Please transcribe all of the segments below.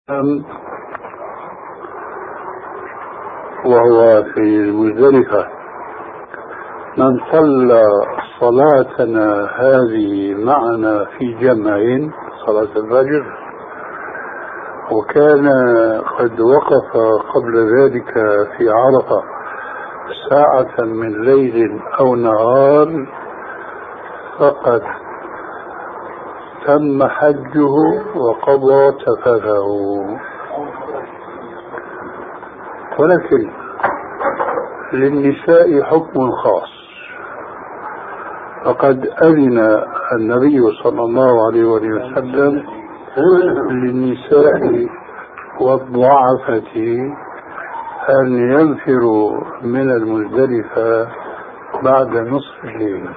وهو في المزدلفة من صلى صلاتنا هذه معنا في جمع صلاة الفجر وكان قد وقف قبل ذلك في عرفة ساعة من ليل أو نهار فقد تم حجه وقضى تفثه. ولكن للنساء حكم خاص، فقد أذن النبي صلى الله عليه وسلم للنساء والضعفة أن ينفروا من المزدلفة بعد نصف الليل،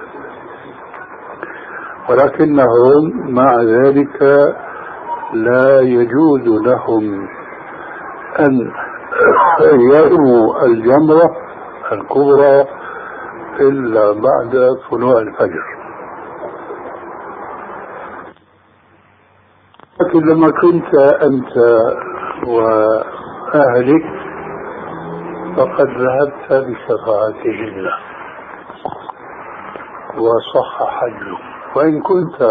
ولكنهم مع ذلك لا يجوز لهم أن يرموا الجمرة الكبرى إلا بعد طلوع الفجر. لكن لما كنت أنت وأهلك فقد ذهبت بشفاعتهن وصح حجك، وإن كنت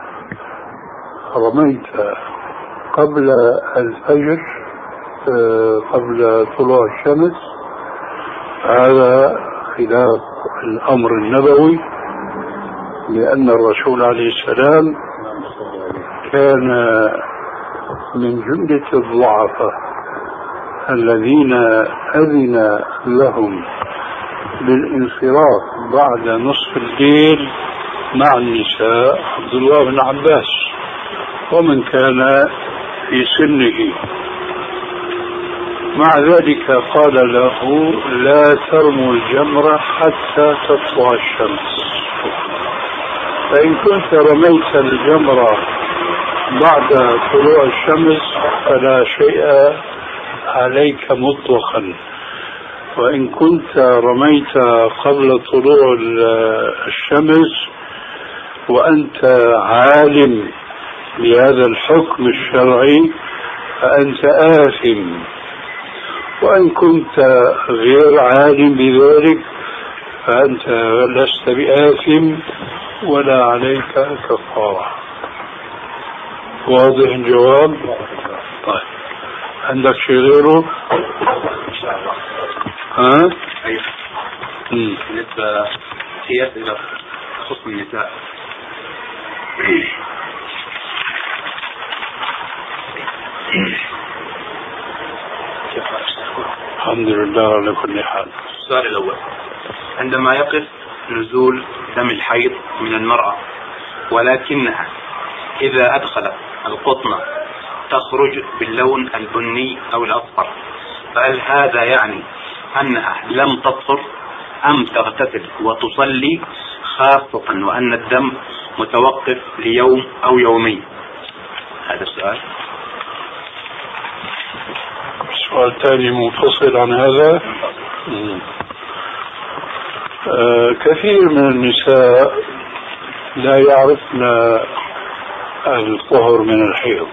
رميت قبل الفجر قبل طلوع الشمس هذا خلاف الأمر النبوي، لأن الرسول عليه السلام كان من جملة الضعفاء الذين أذن لهم بالانصراف بعد نصف الليل مع النساء عبد الله بن عباس ومن كان في سنه. مع ذلك قال له لا ترموا الجمرة حتى تطلع الشمس، فإن كنت رميت الجمرة بعد طلوع الشمس فلا شيء عليك مطلقا، وإن كنت رميت قبل طلوع الشمس وأنت عالم بهذا الحكم الشرعي فأنت آثم، وإن كنت غير عالم بذلك فأنت لست بآثم ولا عليك كفارة. واضح الجواب؟ طيب عندك شيء غيره؟ إن شاء الله. ها؟ أيوه. بالنسبة هي أسئلة تخص النساء. الحمد لله على كل حال. السؤال الأول: عندما يقف نزول دم الحيض من المرأة ولكنها إذا أدخلت القطنة تخرج باللون البني أو الأصفر، فهل هذا يعني أنها لم تطهر أم تغتسل وتصلي، خاصة وأن الدم متوقف ليوم أو يومين؟ هذا السؤال. سؤال ثاني منفصل عن هذا. كثير من النساء لا يعرفن الطهر من الحيض،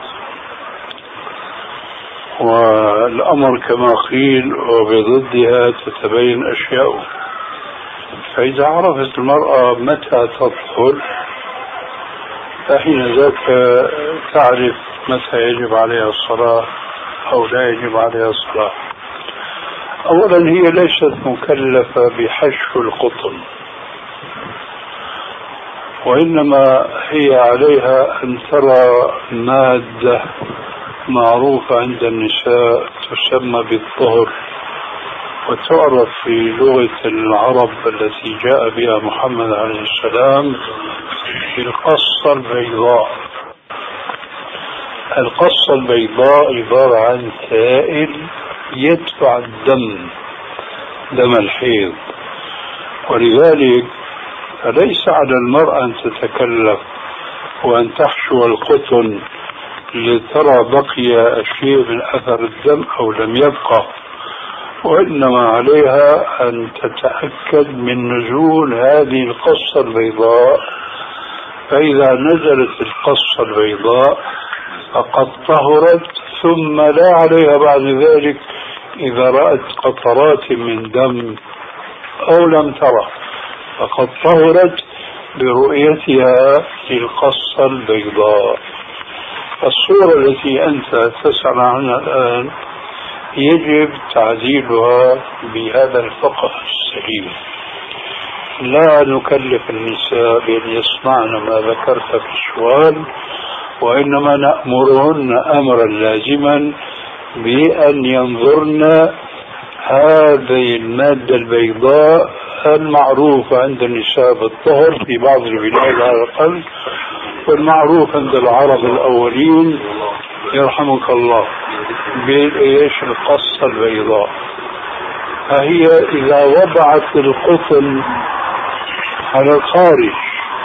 والأمر كما قيل وبضدها تتبين أشياء. فإذا عرفت المرأة متى تطهر فحين ذاك تعرف متى يجب عليها الصلاة أو لا يجب عليها الصلاة. أولا هي ليست مكلفة بحشو القطن، وإنما هي عليها أن ترى مادة معروفة عند النساء تسمى بالطهر، وتعرف في لغة العرب التي جاء بها محمد عليه السلام بالقصة البيضاء. القصة البيضاء عبارة عن سائل يدفع الدم، دم الحيض، ولذلك فليس على المرأة أن تتكلف وأن تحشو القطن لترى بقي شيء من أثر الدم أو لم يبقى، وإنما عليها أن تتأكد من نزول هذه القصة البيضاء، فإذا نزلت القصة البيضاء فقد طهرت ثم لا عليها بعد ذلك إذا رأت قطرات من دم أو لم ترى، فقد طهرت برؤيتها للقصة البيضاء. الصورة التي أنت تسأل عنها الآن يجب تعديلها بهذا الفقه السليم. لا نكلف النساء بأن يصنعن ما ذكرت في السؤال، وإنما نأمرهن أمرا لازما بأن ينظرن هذه المادة البيضاء المعروفة عند النساء بالطهر في بعض البلاد على الأقل، والمعروف عند العرب الأولين يرحمك الله بإيش القصة البيضاء. فهي إذا وضعت القطن على الخارج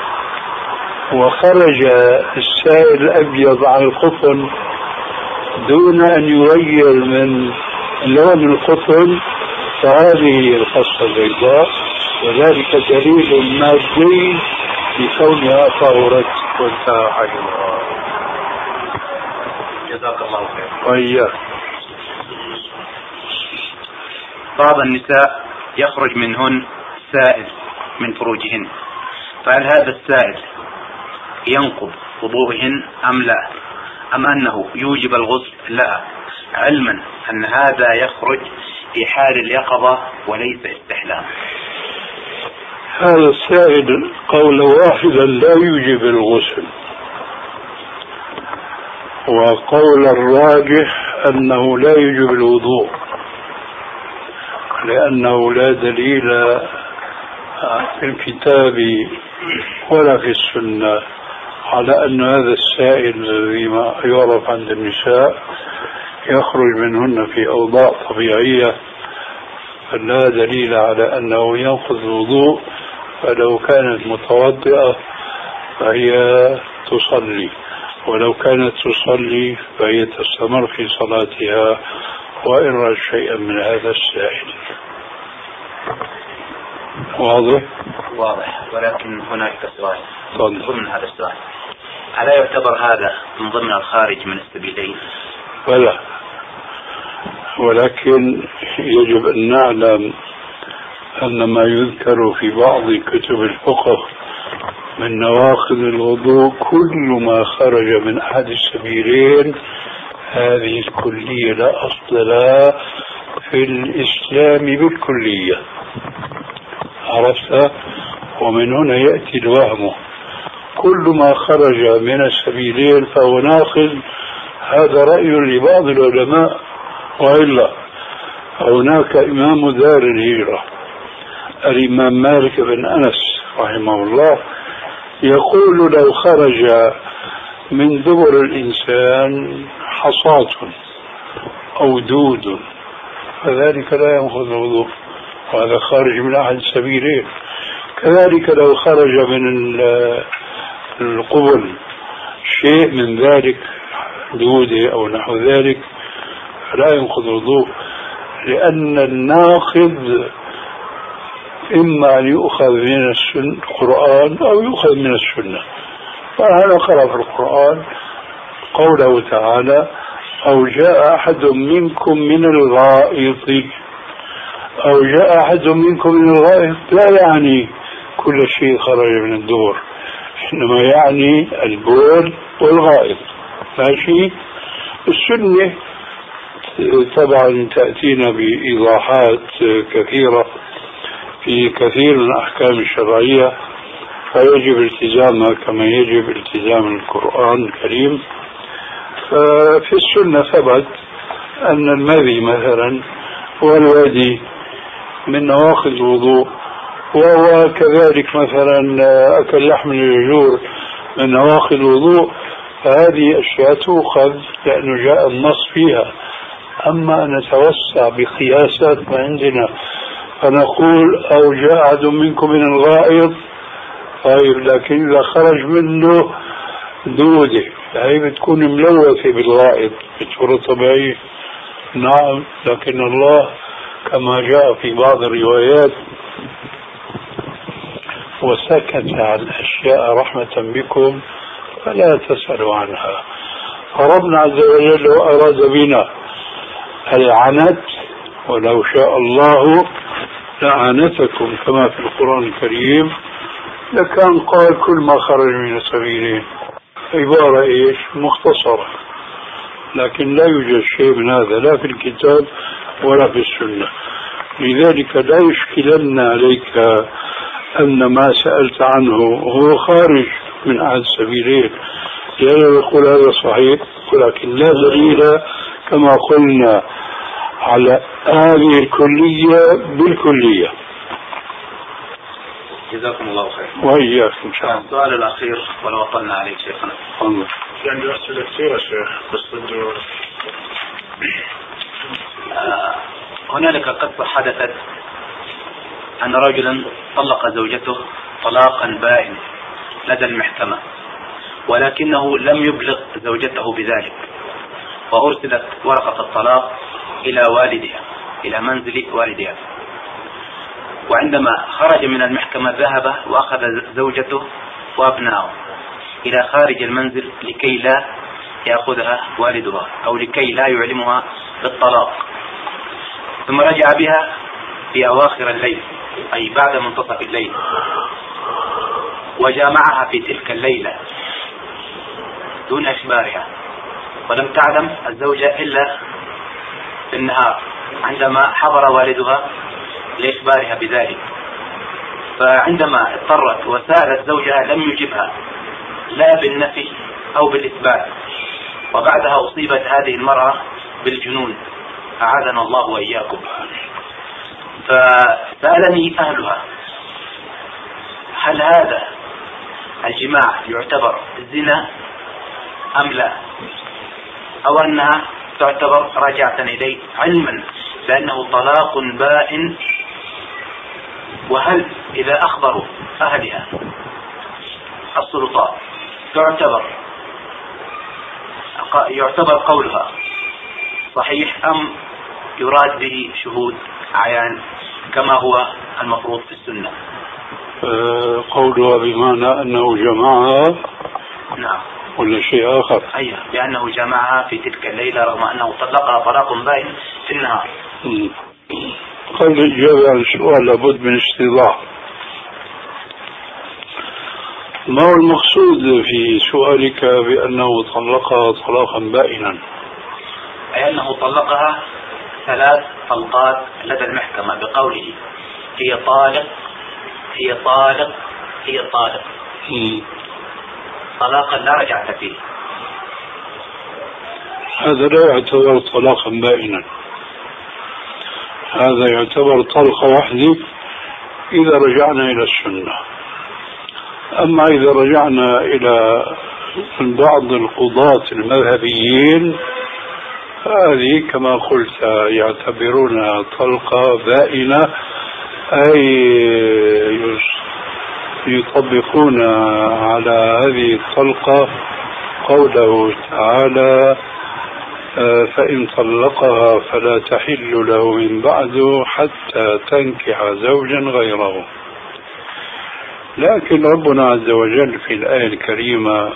وخرج السائل الأبيض عن القطن دون أن يغير من لون القطن، فهذه هي القصة البيضاء، وذلك دليل مادي بكونها طهرت وانتهى حجمها. جزاك الله خير. وإياك. بعض النساء يخرج منهن سائل من فروجهن، فهل هذا السائل ينقض وضوءهن أم لا، أم أنه يوجب الغسل لها، علما أن هذا يخرج في حال اليقظة وليس استحلام؟ هذا السائل قولا واحدا لا يوجب الغسل، وقول الراجح أنه لا يوجب الوضوء، لأنه لا دليل في الكتاب ولا في السنة على أن هذا السائل الذي ما يعرف عند النساء يخرج منهن في أوضاع طبيعية، فلا دليل على أنه ينقض الوضوء. فلو كانت متوضئة فهي تصلي، ولو كانت تصلي فهي تستمر في صلاتها وإن رأت شيئا من هذا السائل. واضح؟ واضح. ولكن هناك سؤال ضمن هذا السؤال، ألا يعتبر هذا من ضمن الخارج من السبيلين؟ ولا، ولكن يجب أن نعلم أن ما يذكر في بعض كتب الفقه من نواقض الوضوء كل ما خرج من أحد السبيلين، هذه الكلية لا أصل لها في الإسلام بالكلية. عرفت؟ ومن هنا يأتي الوهم، كل ما خرج من السبيلين فهو ناقض. هذا رأي لبعض العلماء، وإلا هناك إمام دار الهجرة الإمام مالك بن أنس رحمه الله يقول لو خرج من دبر الإنسان حصاة أو دود فذلك لا ينقض الوضوء، وهذا خارج من أحد السبيلين. كذلك لو خرج من القبل شيء من ذلك دودة أو نحو ذلك لا ينقض الوضوء، لأن الناقض إما أن يؤخذ من القرآن أو يؤخذ من السنة. فهذا قرأ في القرآن قوله تعالى أو جاء أحد منكم من الغائط، أو جاء أحد منكم من الغائط لا يعني كل شيء خرج من الدور، إنما يعني البول والغائط. ماشي؟ السنة طبعا تأتينا بإيضاحات كثيرة في كثير من الأحكام الشرعية، فيجب التزامها كما يجب التزام القرآن الكريم. ففي السنة ثبت أن المذي مثلا والودي من نواقض الوضوء، وهو كذلك مثلا أكل لحم الجزور من نواقض الوضوء، فهذه أشياء تؤخذ لأنه جاء النص فيها. أما أن نتوسع بقياسات ما عندنا فنقول أو جاء أحد منكم من الغائط، طيب لكن إذا خرج منه دودة هي بتكون ملوثة بالغائط بصورة طبيعية. نعم، لكن الله كما جاء في بعض الروايات وسكت عن أشياء رحمة بكم فلا تسألوا عنها. فربنا عز وجل لو أراد بنا العنت ولو شاء الله لعنتكم كما في القرآن الكريم لكان قال كل ما خرج من سبيلين، عبارة إيش مختصرة، لكن لا يوجد شيء من هذا لا في الكتاب ولا في السنة. لذلك لا يشكلن عليك أن ما سألت عنه هو خارج من أحد السبيلين، لأنه يقول هذا صحيح ولكن لا دليل كما قلنا على هذه الكلية بالكلية. جزاكم الله خير. وإياكم إن شاء الله. السؤال الأخير ولو طلنا عليك شيخنا. الله. في عندي أسئلة كثيرة يا شيخ بس هنالك قصة حدثت أن رجلا طلق زوجته طلاقا بائن لدى المحكمة، ولكنه لم يبلغ زوجته بذلك، وأرسلت ورقة الطلاق إلى والدها، إلى منزل والدها. وعندما خرج من المحكمة ذهب وأخذ زوجته وأبنائه إلى خارج المنزل لكي لا يأخذها والدها أو لكي لا يعلمها بالطلاق، ثم رجع بها في أواخر الليل أي بعد منتصف الليل، وجامعها في تلك الليلة دون إخبارها، ولم تعلم الزوجة إلا في النهار عندما حضر والدها لإخبارها بذلك. فعندما اضطرت وسألت زوجها لم يجبها لا بالنفي أو بالإثبات، وبعدها أصيبت هذه المرأة بالجنون أعاذنا الله وإياكم. فسألني أهلها هل هذا الجماع يعتبر زنا أم لا، أو أنها تعتبر راجعة إليه علما بأنه طلاق بائن، وهل إذا أخبروا أهلها السلطات يعتبر قولها صحيح أم يراد به شهود عيان كما هو المفروض في السنة؟ قولها بمعنى أنه جمعها. نعم. ولا شيء آخر؟ أيوة، بأنه جمعها في تلك الليلة رغم أنه طلقها طلاق بائن في النهار. قبل الإجابة عن السؤال لابد من استيضاح. ما هو المقصود في سؤالك بأنه طلقها طلاقا بائنا؟ أي أنه طلقها 3 طلقات لدى المحكمة بقوله هي طالق هي طالق هي طالق، طلاقا لا رجعة فيه. هذا لا يعتبر طلاقا بائنا، هذا يعتبر طلقة واحدة إذا رجعنا إلى السنة. أما إذا رجعنا إلى بعض القضاة المذهبيين هذه كما قلت يعتبرونها طلقة بائنة، أي يطبقون على هذه الطلقة قوله تعالى فإن طلقها فلا تحل له من بعد حتى تنكح زوجا غيره. لكن ربنا عز وجل في الآية الكريمة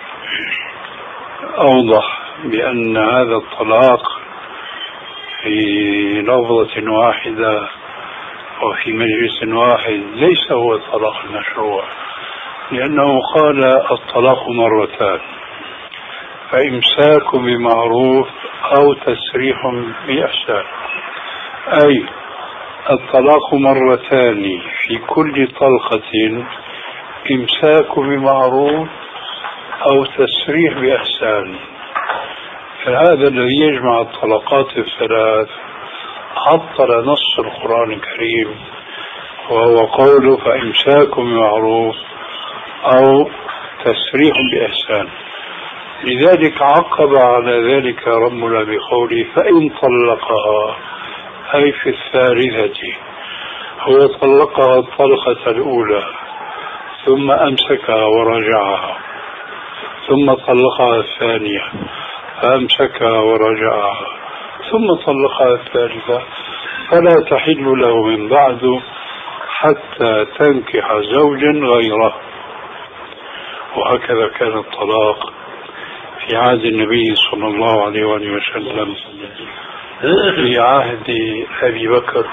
أوضح بأن هذا الطلاق في لفظة واحدة وفي مجلس واحد ليس هو الطلاق المشروع، لأنه قال الطلاق مرتان، فإمساك بمعروف أو تسريح بإحسان، أي الطلاق مرتان في كل طلقة إمساك بمعروف أو تسريح بإحسان. فهذا الذي يجمع الطلقات الثلاث عطل نص القرآن الكريم، وهو قوله فإمساك بمعروف أو تسريح بإحسان. لذلك عقب على ذلك ربنا بقوله فإن طلقها، أي في الثالثة، هو طلقها الطلقة الأولى ثم أمسكها ورجعها، ثم طلقها الثانية فأمسكها ورجعها، ثم طلقها الثالثة، فلا تحل له من بعد حتى تنكح زوجا غيره. وهكذا كان الطلاق في عهد النبي صلى الله عليه وسلم في عهد أبي بكر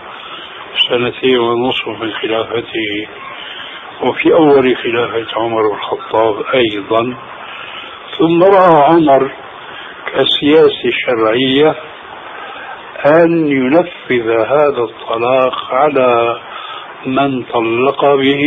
2.5 من خلافته، وفي أول خلافة عمر الخطاب أيضا. ثم رأى عمر كسياسة شرعية أن ينفذ هذا الطلاق على من طلق به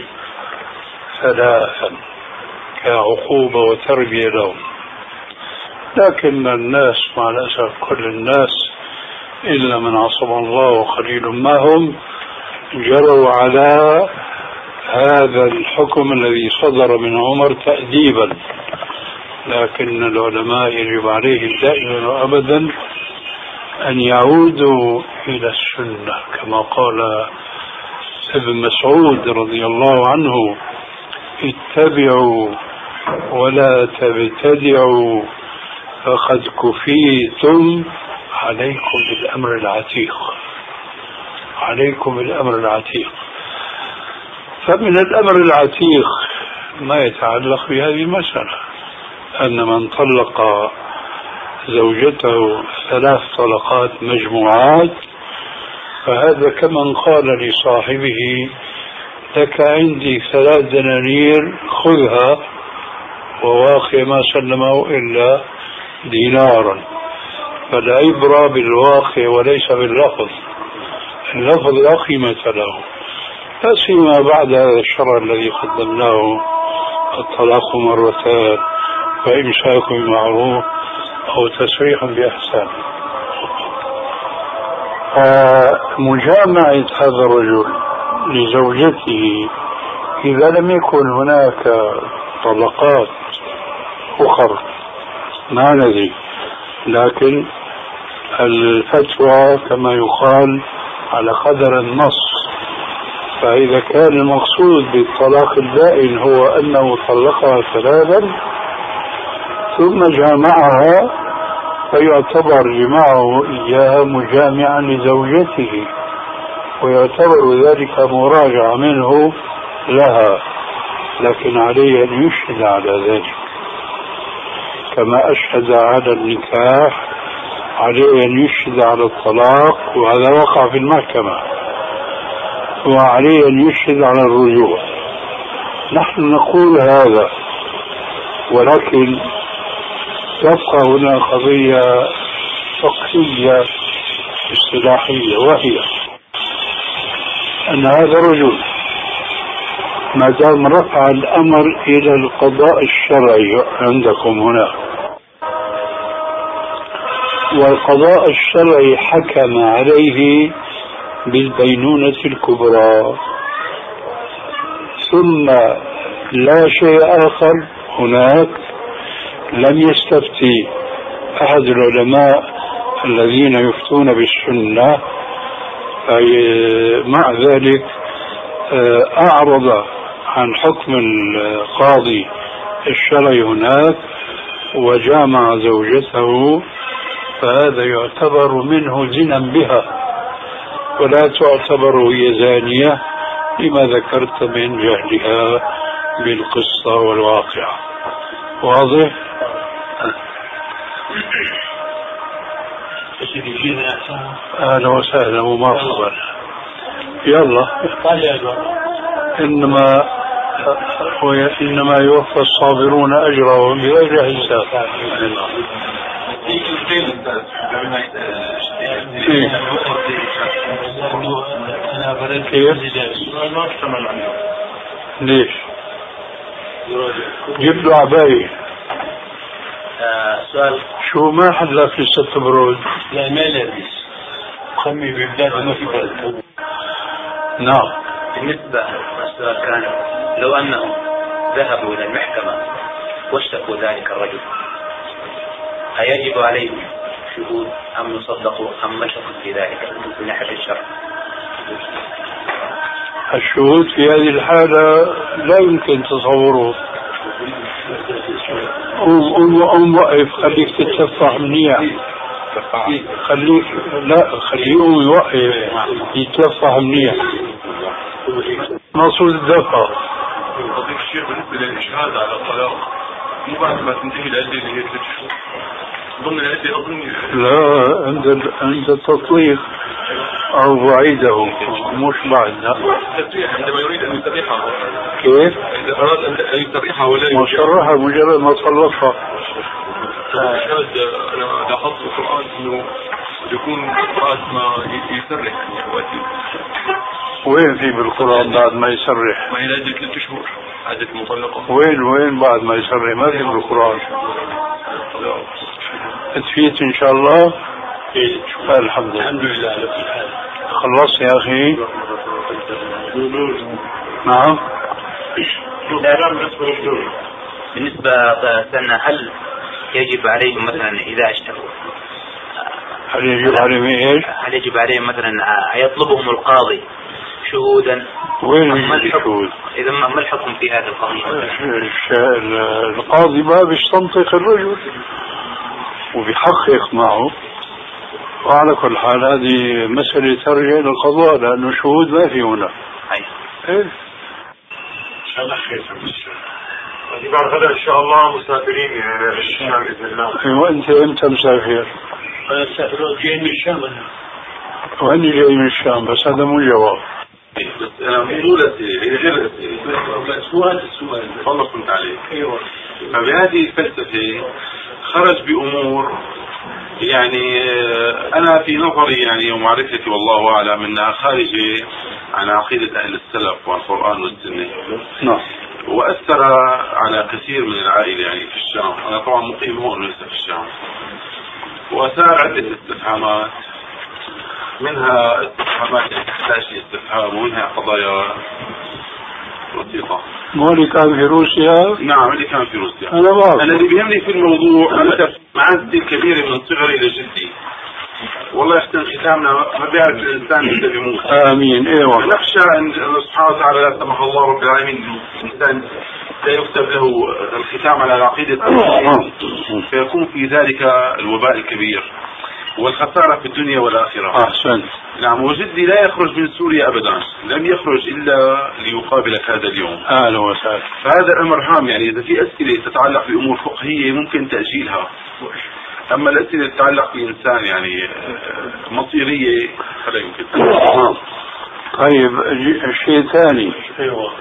3 كعقوبة وتربية لهم. لكن الناس مع الأسف كل الناس إلا من عصم الله وقليل ما هم جروا على هذا الحكم الذي صدر من عمر تأديبا. لكن العلماء يجب عليهم دائما وأبدا أن يعودوا إلى السنة، كما قال ابن مسعود رضي الله عنه: اتبعوا ولا تبتدعوا فقد كفيتم، عليكم بالأمر العتيق، عليكم بالأمر العتيق. فمن الأمر العتيق ما يتعلق بهذه المسألة، أن من طلق زوجته 3 طلقات مجموعات فهذا كمن قال لصاحبه: لك عندي 3 دنانير خذها، وواقع ما سلمه إلا دينارا. فالعبرة بالواقع وليس باللفظ، اللفظ لا قيمة له، لا سيما بعد هذا الشرع الذي قدمناه: الطلاق 2 مرتان، فإمساك بمعروف أو تسريح بإحسان. مجامعة هذا الرجل لزوجته إذا لم يكن هناك طلقات أخرى ما ندري، لكن الفتوى كما يقال على قدر النص. فإذا كان المقصود بالطلاق البائن هو أنه طلقها 3 ثم جامعها، فيعتبر جماعه إياها مجامعا لزوجته، ويعتبر ذلك مراجعة منه لها، لكن عليه أن يشهد على ذلك كما أشهد على النكاح، عليه أن يشهد على الطلاق، وهذا وقع في المحكمة، وعليه أن يشهد على الرجوع. نحن نقول هذا، ولكن تبقى هنا قضية فقهية اصطلاحية، وهي أن هذا الرجل ما دام رفع الأمر إلى القضاء الشرعي عندكم هنا، والقضاء الشرعي حكم عليه بالبينونة الكبرى، ثم لا شيء آخر هناك، لم يستفتي أحد العلماء الذين يفتون بالسنة، مع ذلك أعرض عن حكم القاضي الشرعي هناك وجامع زوجته، فهذا يعتبر منه زنا بها، ولا تعتبر هي زانية لما ذكرت من جهلها بالقصة والواقع. واضح؟ أهلا وسهلا ومرحبا. يلا، إنما يوفى الصابرون أجرهم بغير حساب. ليش؟ جيب له عباية. سؤال: شو ما حد في 6 برود؟ لا، ما يلبس خمي ببلاد وما في بلد. نعم. بالنسبة السؤال كان: لو أنهم ذهبوا إلى المحكمة واشتكوا ذلك الرجل، أيجب عليهم شهود أم يصدقوا أم مشكوا في ذلك من ناحية الشرع؟ الشهود في هذه الحالة لا يمكن تصوره. وقف، خليك تتفح منيح، خليك، لا خليه يوقف يتلفح منيح، مقصود الدفع. الشيخ بالنسبة للإشهاد على الطلاق مو بعد ما تنتهي العدة اللي هي 3 شهور ضمن العدة أظن. لا، عند التطليق أو بعيده مش بعد. لا، عندما يريد أن يسرحها. كيف؟ إذا أراد أن يسرحها ولا مصرحة مجرد ما طلقها. أنا لاحظت في القرآن إنه يكون بعد ما يسرح يعني. وين في بالقرآن بعد ما يسرح؟ ما هي العدة 3 شهور عدة المطلقة. وين بعد ما يسرح؟ ما في بالقرآن. تفيت إن شاء الله. الحمد لله. خلص يا أخي. نعم. بالنسبة لنا هل يجب عليهم مثلا إذا اشتكوا، هل يجب عليهم إيش؟ هل يجب عليهم مثلا يطلبهم القاضي شهودا؟ وين الشهود؟ إذا ما الحكم في هذا القضية؟ القاضي ما بيستنطق الرجل وبيحقق معه. وعلى كل حال هذه مسألة ترجع إلى القضاء لأنه الشهود ما في هنا. إيه؟ أنا خير بعد غدا إن شاء الله مسافرين في الشام بإذن الله. وأنت إمتى مسافر؟ أنا مسافر جاي من الشام. وأني جاي من الشام، بس هذا مو جواب. بس أنا مقولتي هي غير السؤال والله كنت عليه. أيوة. فبهذه الفلسفة خرج بأمور يعني أنا في نظري يعني ومعرفتي والله أعلم أنها خارجة عن عقيدة أهل السلف والقرآن والسنة. نعم. وأثر على كثير من العائلة يعني في الشام. أنا طبعا مقيم هون لسه في الشام. وأثار عدة استفهامات، منها استفهامات تحتاج استفهام ومنها قضايا بسيطة. مو اللي كان في روسيا؟ نعم اللي كان في روسيا. أنا اللي بيهمني في الموضوع أنا معزتي كبيرة من صغري لجدي. والله يحسن ختامنا ما بيعرف الإنسان إذا بيموت. آمين. إيوه. نخشى أن سبحانه وتعالى لا سمح الله رب العالمين الإنسان لا يكتب له الختام على العقيدة فيكون في ذلك الوباء الكبير والخسارة في الدنيا والآخرة. أحسن. نعم. وجدي لا يخرج من سوريا أبدا، لم يخرج إلا ليقابلك هذا اليوم. أهلا وسهلا. فهذا الأمر هام يعني. إذا في أسئلة تتعلق بأمور فقهية ممكن تأجيلها، أما الأسئلة تتعلق بإنسان يعني مصيرية فلا يمكن. طيب شيء ثاني. أيوة.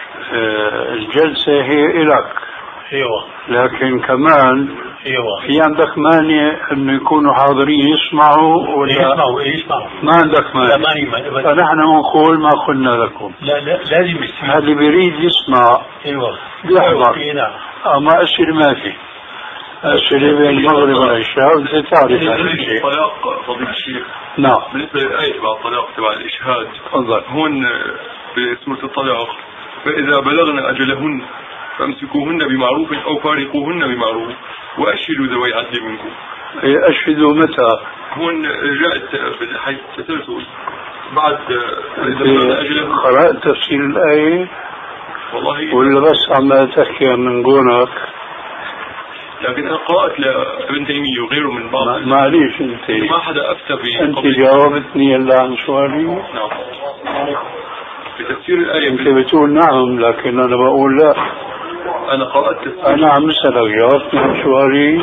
الجلسة هي إلك. أيوة. لكن كمان أيوة. في عندك مانع انه يكونوا حاضرين يسمعوا ولا يسمعوا؟ ما عندك مانع؟ لا مانع. فنحن نقول ما قلنا لكم. لا لازم يسمع. اللي بيريد يسمع ايوه يحضر. نعم. اما اسئله ما في. اسئله بين المغرب والعشاء وانت تعرف هذا الشيء. الطلاق فضيلة الشيخ. نعم. بالنسبة للآية تبع الطلاق تبع الإشهاد. تفضل. هون بسورة الطلاق فإذا بلغنا أجلهن فامسكوهن بمعروف أو فارقوهن بمعروف وأشهدوا ذوي عدل منكم. أشهدوا متى؟ هون جاءت بحيث تسلسل بعد قرأت تفسير الآية والله ولا بس عم تحكي من قولك؟ لكن أنا قرأت لابن تيمية وغيره من بعض. معليش أنت ما حدا أفتى أنت جاوبتني إلا عن سؤالي. نعم. بتفسير الآية أنت بتقول نعم لكن أنا بقول لا. أنا قرأت تفسير. أنا عم أسألك جاوبتني عن سؤالي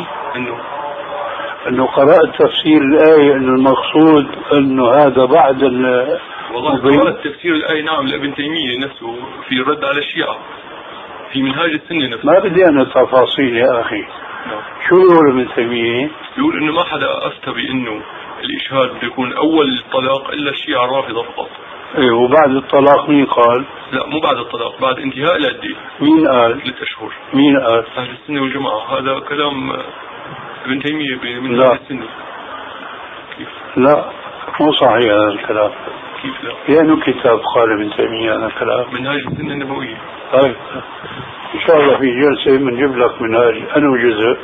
إنه قرأت تفسير الآية إنه المقصود إنه هذا بعد والله قرأت تفسير الآية نعم لابن تيمية نفسه في الرد على الشيعة في منهاج السنة نفسه. ما بدي أنا تفاصيل يا أخي. شو يقول ابن تيمية؟ يقول إنه ما حدا أفتى بإنه الإشهاد بيكون أول الطلاق إلا الشيعة الرافضة فقط. إيه وبعد الطلاق مين قال؟ لا مو بعد الطلاق، بعد انتهاء العدة. مين قال؟ 3 أشهر. مين قال؟ أهل السنة والجماعة. هذا كلام ابن تيمية من لا. أهل السنة. كيف؟ لا مو صحيح هذا الكلام. كيف لا؟ لأنه كتاب قال ابن تيمية هذا الكلام. منهاج السنة النبوية. طيب إن شاء الله في جلسة بنجيب لك منهاج أنه جزء.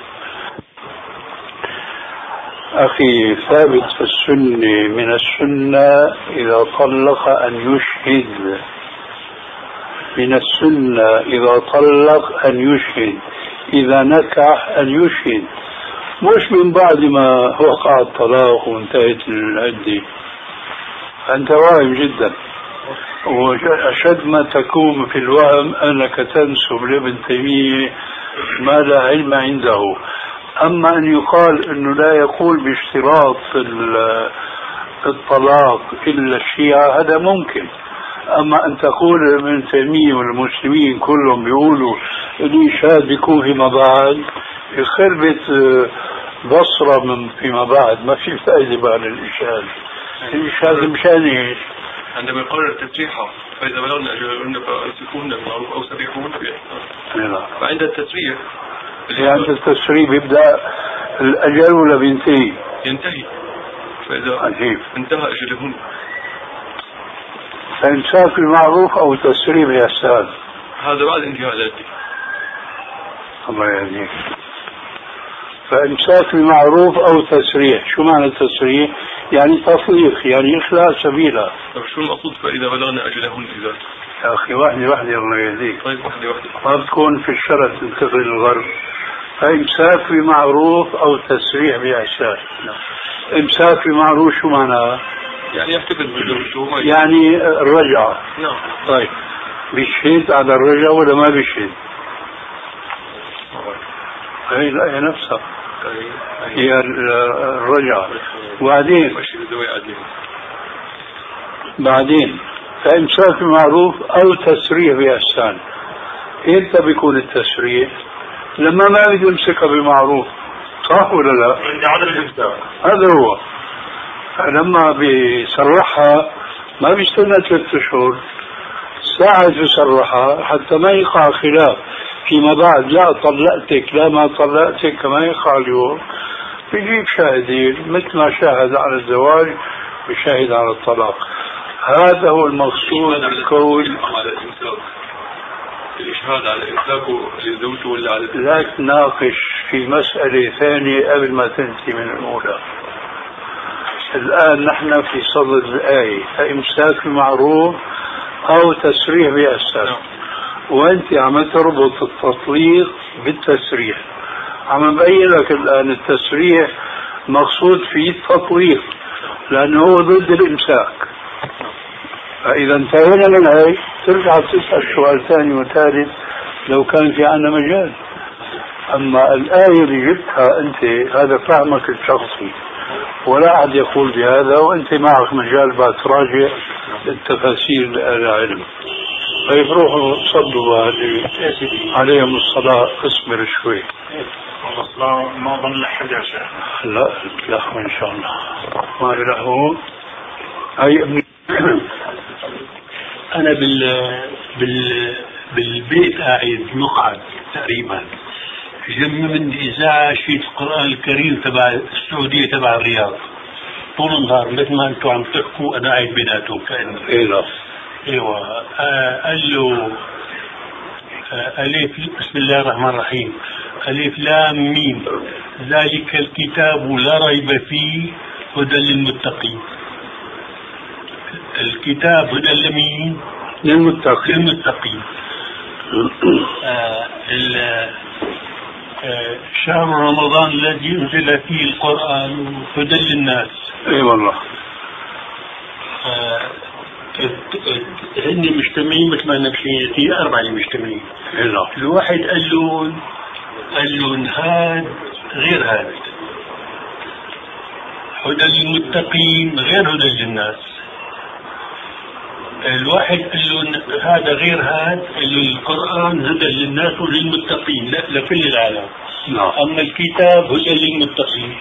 أخي ثابت في السنة من السنة إذا طلق أن يشهد. من السنة إذا طلق أن يشهد، إذا نكح أن يشهد، مش من بعد ما وقع الطلاق وانتهت العدة. أنت واهم جدا. وأشد ما تكون في الوهم أنك تنسب لابن تيمية ما لا علم عنده. أما أن يقال أنه لا يقول باشتراط الطلاق إلا الشيعة هذا ممكن. أما أن تقول ابن تيمية والمسلمين كلهم بيقولوا الإشهاد بيكون فيما بعد، خربت بصرة من فيما بعد، ما في فائدة بعد الإشهاد. الإشهاد مشان إيش؟ عندما يقرر التسريح فإذا بلغنا أجلهن فأمسكوهن بالمعروف أو سرحوهن بإحسان. فعند التسريح عند التسريح يبدأ الأجل ولا بينتهي؟ ينتهي. فإذا عجيب. انتهى أجلهن فإمساك بالمعروف أو تسريح بإحسان، هذا بعد انتهاء العدة. الله يهديك. فإمساك بمعروف أو تسريح، شو معنى التسريح؟ يعني تطليق، يعني إخلاء سبيلها. طيب شو المقصود فإذا بلغنا أجلهن إذا؟ يا أخي واحدة الله يهديك. طيب واحدة ما بتكون في الشرق تنتقل للغرب. فإمساك بمعروف أو تسريح بإحسان. إمساك بمعروف شو معناها؟ يعني يحتفظ بزوجته يعني الرجعة. نعم. طيب بيشهد على الرجعة ولا ما بيشهد؟ هي لا هي نفسها هي الرجعة. بعدين فإمساك بمعروف أو تسريح بإحسان. إمتى بيكون التسريح؟ لما ما بده يمسكها بمعروف، صح ولا لا؟ عند عدم الإمساك. هذا هو. لما بيسرحها ما بيستنى 3 أشهر، ساعة بيسرحها حتى ما يقع خلاف فيما بعد، لا طلقتك لا ما طلقتك كما يقع اليوم. بيجيب شاهدين مثل ما شاهد على الزواج بشاهد على الطلاق. هذا هو المقصود بالكون. الإشهاد على إمساكه للزوج ولا على لا تناقش في مسألة ثانية قبل ما تنتهي من الأولى. الآن نحن في صدد الآية، فإمساك بمعروف أو تسريح بإحسان. وأنت عم تربط التطليق بالتسريح. عم ببين لك الآن التسريح مقصود فيه التطليق لأنه هو ضد الإمساك. فإذا انتهينا من هاي ترجع تسأل سؤال ثاني وثالث لو كان في عنا مجال. أما الآية اللي جبتها أنت هذا فهمك الشخصي، ولا أحد يقول بهذا، وأنت معك مجال بعد تراجع التفاسير العلم. طيب روحوا صلوا عليهم الصلاة. اصبر شوي. ما ظن 11. لا لا إن شاء الله ما له. أي ابني أنا بالبيت قاعد مقعد تقريبا جنب من إذاعة شيء القرآن الكريم تبع السعودية تبع الرياض طول النهار مثل ما أنتم عم تحكوا أنا قاعد بيناتهم كأنه. أيوة. قال له ألف بسم الله الرحمن الرحيم ألف لام ميم ذلك الكتاب لا ريب فيه هدى للمتقين. الكتاب هدى لمين؟ للمتقين. شهر رمضان الذي أنزل فيه القرآن هدى للناس. اي والله. هن مجتمعين مثل ما نحكي في 4 مجتمعين. الواحد قال له هذا غير هذا، هدى للمتقين غير هدى للناس. الواحد قال له هذا غير هذا، قال له القرآن هدى للناس وللمتقين لا لكل العالم. أما الكتاب هدى للمتقين.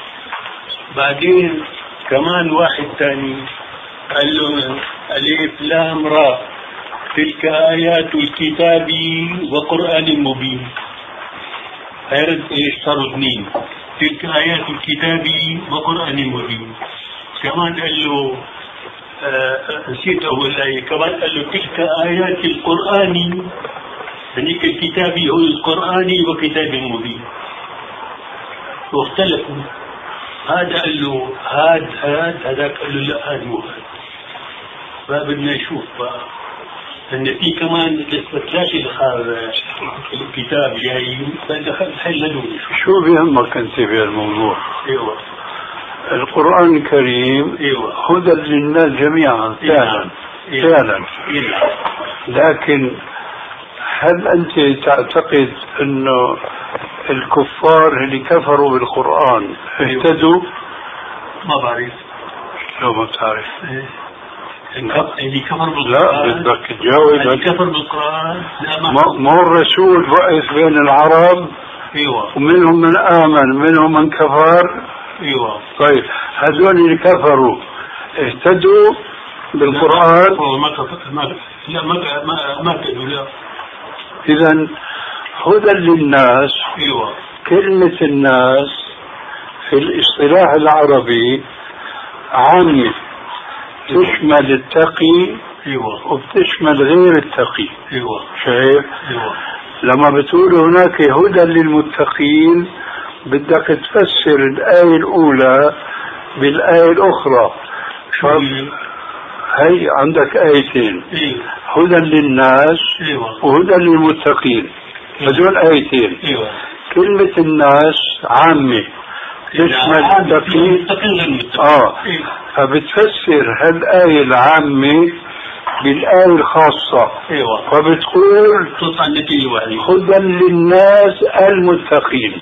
بعدين كمان واحد ثاني قال له ألف لام را تلك آيات الكتاب وقرآن مبين. هيرد ايش صاروا 2 تلك آيات الكتاب وقرآن مبين. كمان قال له نسيت أول آية كمان قال له تلك آيات القرآن هنيك الكتاب هو القرآن وكتاب مبين. واختلفوا. هذا قال له هذاك قال له لا هذا مو هذا. فبدنا نشوف بقى ان في كمان لسه 3 الكتاب جاي بدنا نحللوا. شو بيهمك انت في الموضوع؟ ايوه القرآن الكريم هدى للناس جميعا فعلا. فعلا. لكن هل أنت تعتقد أنه الكفار اللي كفروا بالقرآن اهتدوا؟ ما بعرف. لو ما تعرف اللي كفر بالقرآن، لا بدك تجاوب. اللي كفر بالقرآن ما الرسول بعث بين العرب، ايوه، ومنهم من آمن منهم من كفر. ايوه. طيب هذول اللي كفروا اهتدوا بالقرآن؟ ما اهتدوا. لا. إذا هدى للناس، ايوه، كلمة الناس في الاصطلاح العربي عامة، تشمل التقي ايوه، وبتشمل غير التقي. ايوه، شايف؟ ايوه. لما بتقول هناك هدى للمتقين بدك تفسر الآية الأولى بالآية الأخرى. هي عندك آيتين، هدى للناس وهدى للمتقين، هذول آيتين. كلمة الناس عامة تشمل التقين. فبتفسر هالآية العامة بالآية الخاصة. فبتقول هدى للناس المتقين.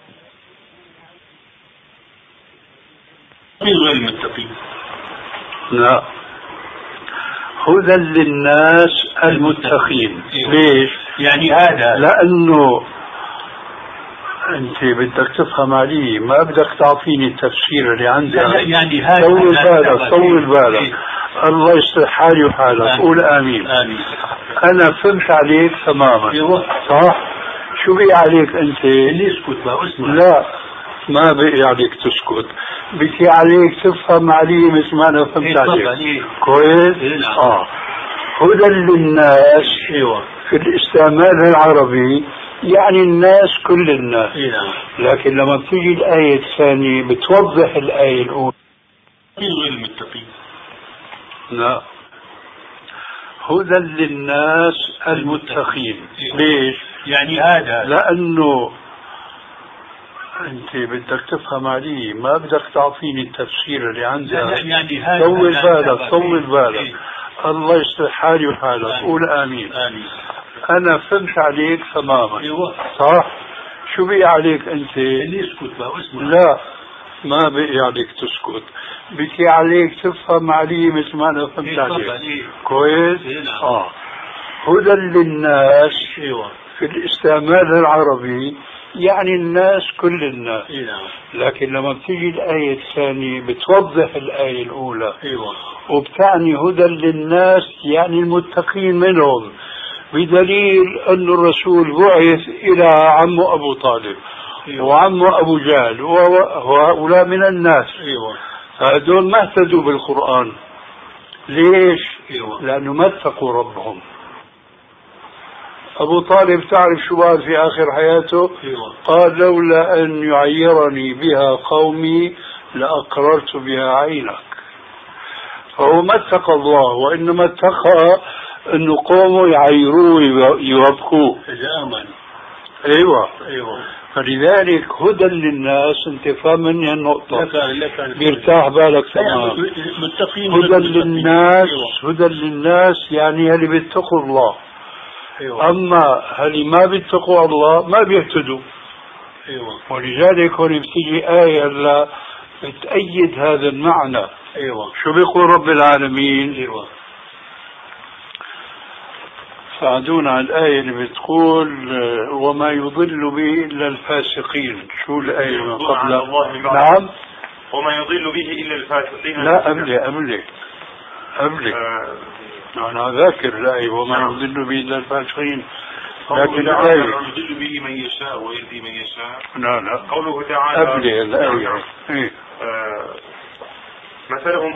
غير المتقين. لا، هدى للناس المتقين. ليش؟ يعني هذا لأنه أنت بدك تفهم علي، ما بدك تعطيني التفسير اللي عندك. يعني هذا طول بالك الله يصلح حالي وحالك. قول آمين. أنا فهمت عليك تماما. صح؟ شو بقي عليك أنت؟ اسكت بقى اسمع. لا، ما بقي عليك تسكت، بقي عليك تفهم علي مثل ما أنا فهمت عليك. كويس؟ هدى للناس في الاستعمال العربي يعني الناس، كل الناس. لكن لما بتيجي الآية الثانية بتوضح الآية الأولى. غير المتقين. لا، هدى للناس المتقين. ليش؟ يعني هذا لأنه أنت بدك تفهم علي، ما بدك تعطيني التفسير اللي عندك. يعني هذا طول بالك الله يصلح حالي وحالك. قول آمين. أنا فهمت عليك تماما. صح؟ شو بقي عليك أنت؟ اسكت بقى اسمع. لا، ما بقي عليك تسكت، بقي عليك تفهم علي مثل ما أنا فهمت عليك. كويس؟ هدى للناس في الاستعمال العربي يعني الناس، كل الناس. لكن لما بتيجي الآية الثانية بتوضح الآية الأولى. وبتعني هدى للناس يعني المتقين منهم، بدليل أن الرسول بعث إلى عمه أبو طالب وعمه أبو جهل وهؤلاء من الناس. فهذول ما اهتدوا بالقرآن. ليش؟ لأنه ما اتقوا ربهم. أبو طالب تعرف شو قال في آخر حياته؟ قال لولا أن يعيرني بها قومي لأقررت بها عينك. فهو ما اتقى الله، وإنما اتقى أنه قومه يعيروه يوبكوه. أيوه. فلذلك هدى للناس، انت فاهم مني النقطة، بيرتاح بالك تمام. هدى للناس يعني اللي بيتقوا الله. أما اللي ما بيتقوا الله ما بيهتدوا. ولذلك هون بتيجي آية لا بتأيد هذا المعنى. شو بيقول رب العالمين؟ ساعدونا على الآية اللي بتقول وما يضل به إلا الفاسقين. شو الآية من قبل؟ نعم، وما يضل به إلا الفاسقين. لا، أملي أنا ذاكر الآية وما يضل به إلا الفاسقين، لكن الآية يضل به من يشاء ويهدي من يشاء. لا قوله تعالى أملي الآية. مثلهم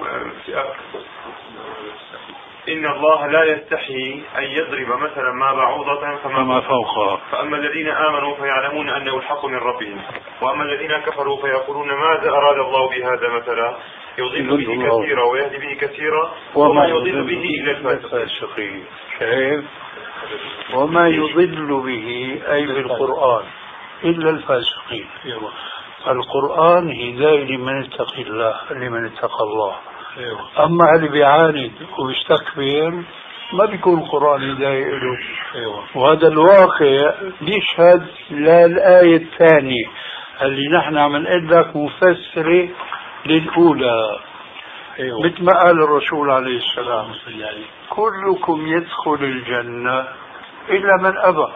إن الله لا يستحي أن يضرب مثلا ما بعوضة فما فوقها، فأما الذين آمنوا فيعلمون أنه الحق من ربهم، وأما الذين كفروا فيقولون ماذا أراد الله بهذا مثلا يضل به كثيرا ويهدي به كثيرا وما يضل به إلا الفاسقين. شايف؟ وما يضل به أي بالقرآن إلا الفاسقين. القرآن هداية لمن اتقى الله، أما اللي بيعاند ويستكبر ما بيكون القرآن هداية له. وهذا الواقع بيشهد للآية الثانية اللي نحن عم نقول لك مفسرة للأولى. مثل ما قال الرسول عليه السلام كلكم يدخل الجنة إلا من أبى.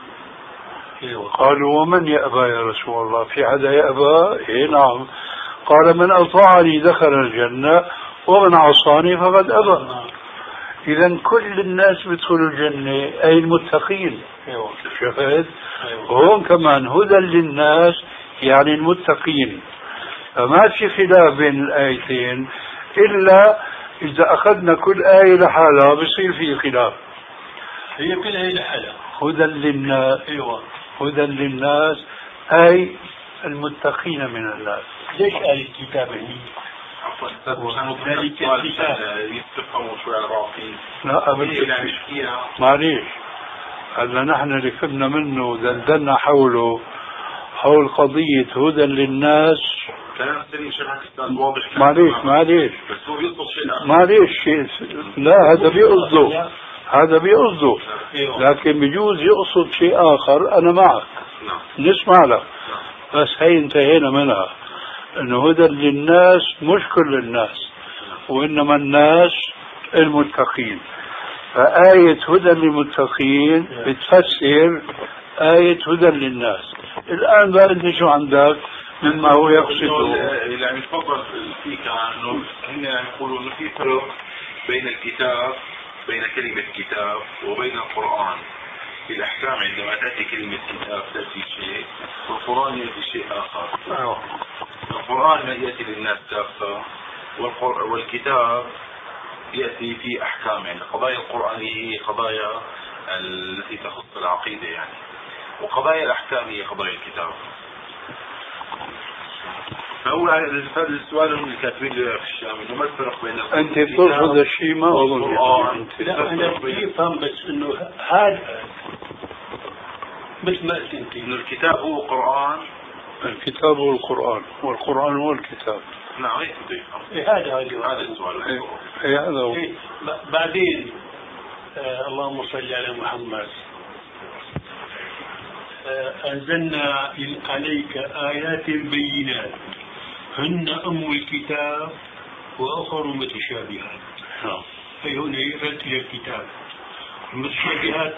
قالوا ومن يأبى يا رسول الله؟ في حدا يأبى؟ إيه نعم. قال من أطاعني دخل الجنة ومن عصاني فقد أبى. إذا كل الناس بيدخلوا الجنة أي المتقين. شفت؟ وهون كمان هدى للناس يعني المتقين. فما في خلاف بين الآيتين إلا إذا أخذنا كل آية لحالها بصير فيه خلاف. هي كل آية لحالها هدى للناس. هدى للناس أي المتقين من الناس. ليش قال الكتاب هني؟ ذلك يتفقوا شوي على بعضين. لا أبدا معليش. هلا نحن اللي فهمنا منه دندنا حوله حول قضية هدى للناس. كلام سليم شيخ أستاذ واضح. معليش بس هو يقصد شيء. معليش لا هذا بيقصده. هذا بيقصده. لكن بيجوز يقصد شيء آخر. أنا معك. نسمع لك. بس هي انتهينا منها. انه هدى للناس مش كل الناس وانما الناس المتقين. فآية هدى للمتقين بتفسر آية هدى للناس. الآن بقى انت شو عندك مما هو يقصده؟ يعني تفضل فيك انه هنا يقولوا انه في فرق بين الكتاب بين كلمة كتاب وبين القرآن في الأحكام. عندما تأتي كلمة كتاب تأتي شيء والقرآن يأتي شيء آخر. القرآن يأتي للناس كافة والكتاب يأتي في أحكام. يعني قضايا القرآنية هي قضايا التي تخص العقيدة يعني، وقضايا الأحكام هي قضايا الكتاب. فهو هذا السؤال هم الكاتبين في الشام انه ما الفرق بين انت بترفض الشيء ما اظن. لا انا بفهم بس انه هذا مثل ما قلت انت انه الكتاب هو قرآن. الكتاب هو القرآن والقرآن هو الكتاب. نعم هذا السؤال. هذا هو. بعدين اللهم صل على محمد. أنزلنا عليك آيات بينات هن أم الكتاب وأخر متشابهات. أي هنا رد إلى الكتاب. المتشابهات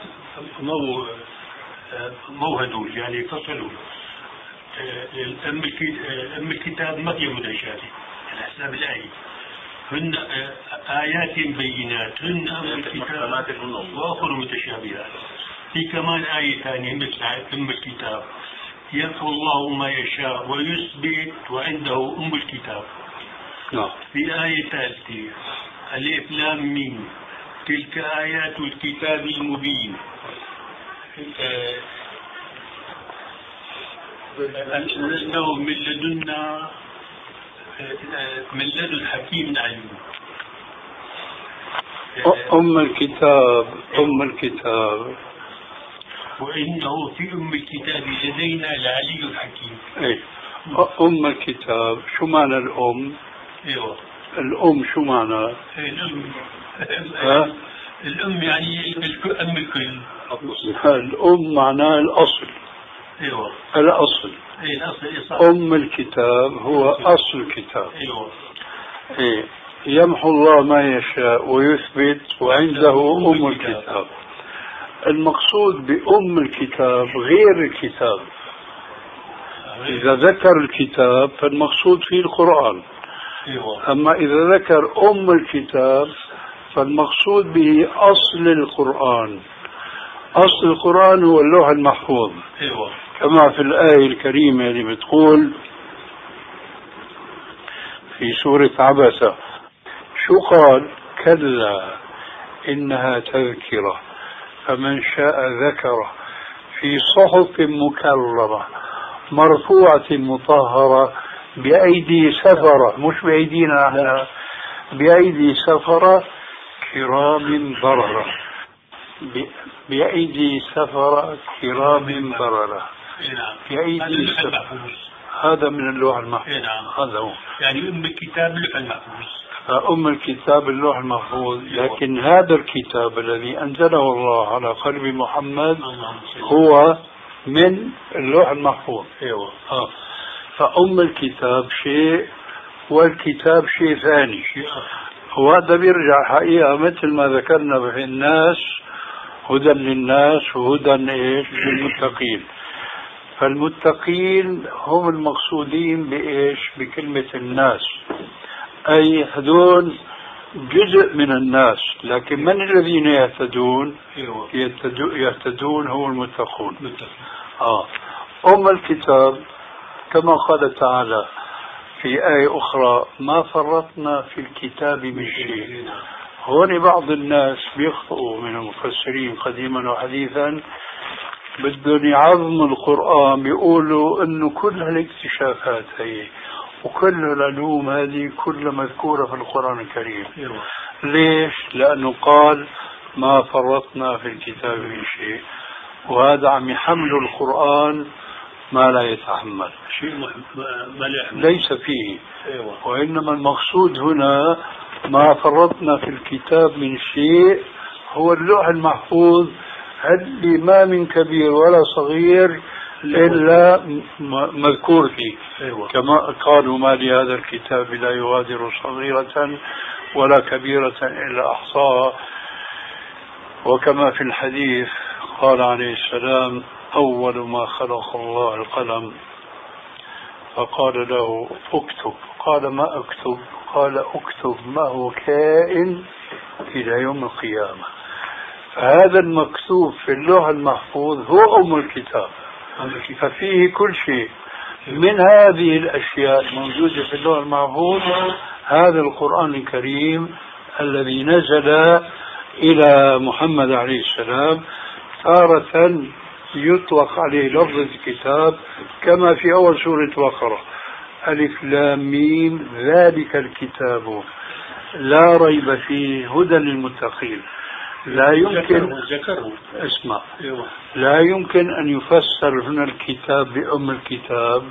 مو هدول يعني فصلوا. أم الكتاب ما هي متشابه على حساب الآية. هن آيات بينات هن أم الكتاب وأخر متشابهات. في كمان آية ثانية مثل أم الكتاب يمحو الله ما يشاء ويثبت وعنده أم الكتاب. في آية ثالثة ألف لام ميم تلك آيات الكتاب المبين. أنزلناه من لدنا من لدن حكيم عليم. أم الكتاب وإنه في أم الكتاب لدينا العلي الحكيم. إيه أم الكتاب شو معنى الأم؟ أيوة الأم شو معنى؟ الأم يعني أم الكل. الأم معناه الأصل. أيوة الأصل. إيه الأصل. أم الكتاب هو أصل الكتاب. أيوة. إيه يمحو الله ما يشاء ويثبت وعنده أم الكتاب. المقصود بأم الكتاب غير الكتاب. إذا ذكر الكتاب فالمقصود فيه القرآن. أما إذا ذكر أم الكتاب فالمقصود به أصل القرآن. أصل القرآن هو اللوح المحفوظ. كما في الآية الكريمة اللي بتقول في سورة عبسة شو قال؟ كلا إنها تذكرة فمن شاء ذكره في صحف مكرمة مرفوعة مطهرة بأيدي سفرة مش بأيدينا احنا بأيدي سفرة كرام بررة بأيدي سفرة كرام بررة بأيدي سفرة. هذا من اللوح المحفوظ. نعم. هذا هو يعني أم الكتاب اللوح المحفوظ. فأم الكتاب اللوح المحفوظ، لكن هذا الكتاب الذي أنزله الله على قلب محمد هو من اللوح المحفوظ. فأم الكتاب شيء والكتاب شيء ثاني، وهذا بيرجع حقيقة مثل ما ذكرنا في الناس هدى للناس وهدى للمتقين. فالمتقين هم المقصودين بإيش؟ بكلمة الناس، أي هذول جزء من الناس، لكن من الذين يهتدون؟ يهتدون هم المتقون. أم الكتاب كما قال تعالى في آية أخرى ما فرطنا في الكتاب من شيء. هون بعض الناس بيخطئوا من المفسرين قديما وحديثا، بدهم يعظموا القرآن، بيقولوا انه كل هالاكتشافات هي وكل العلوم هذه كلها مذكورة في القرآن الكريم. ليش؟ لأنه قال ما فرطنا في الكتاب من شيء، وهذا عم يحمل القرآن ما لا يتحمل، شيء ليس فيه. وإنما المقصود هنا ما فرطنا في الكتاب من شيء هو اللوح المحفوظ اللي ما من كبير ولا صغير إلا مذكور فيه. كما قالوا ما لهذا الكتاب لا يغادر صغيرة ولا كبيرة إلا أحصاها. وكما في الحديث قال عليه السلام أول ما خلق الله القلم فقال له اكتب، قال ما اكتب؟ قال اكتب ما هو كائن إلى يوم القيامة. فهذا المكتوب في اللوح المحفوظ هو أم الكتاب، ففيه كل شيء من هذه الأشياء موجودة في اللوح المحفوظ. هذا القرآن الكريم الذي نزل إلى محمد عليه السلام تارة يطلق عليه لفظ الكتاب كما في أول سورة بقرة ألف لام ميم ذلك الكتاب لا ريب فيه هدى للمتقين. لا يمكن اسمع لا يمكن أن يفسر هنا الكتاب بأم الكتاب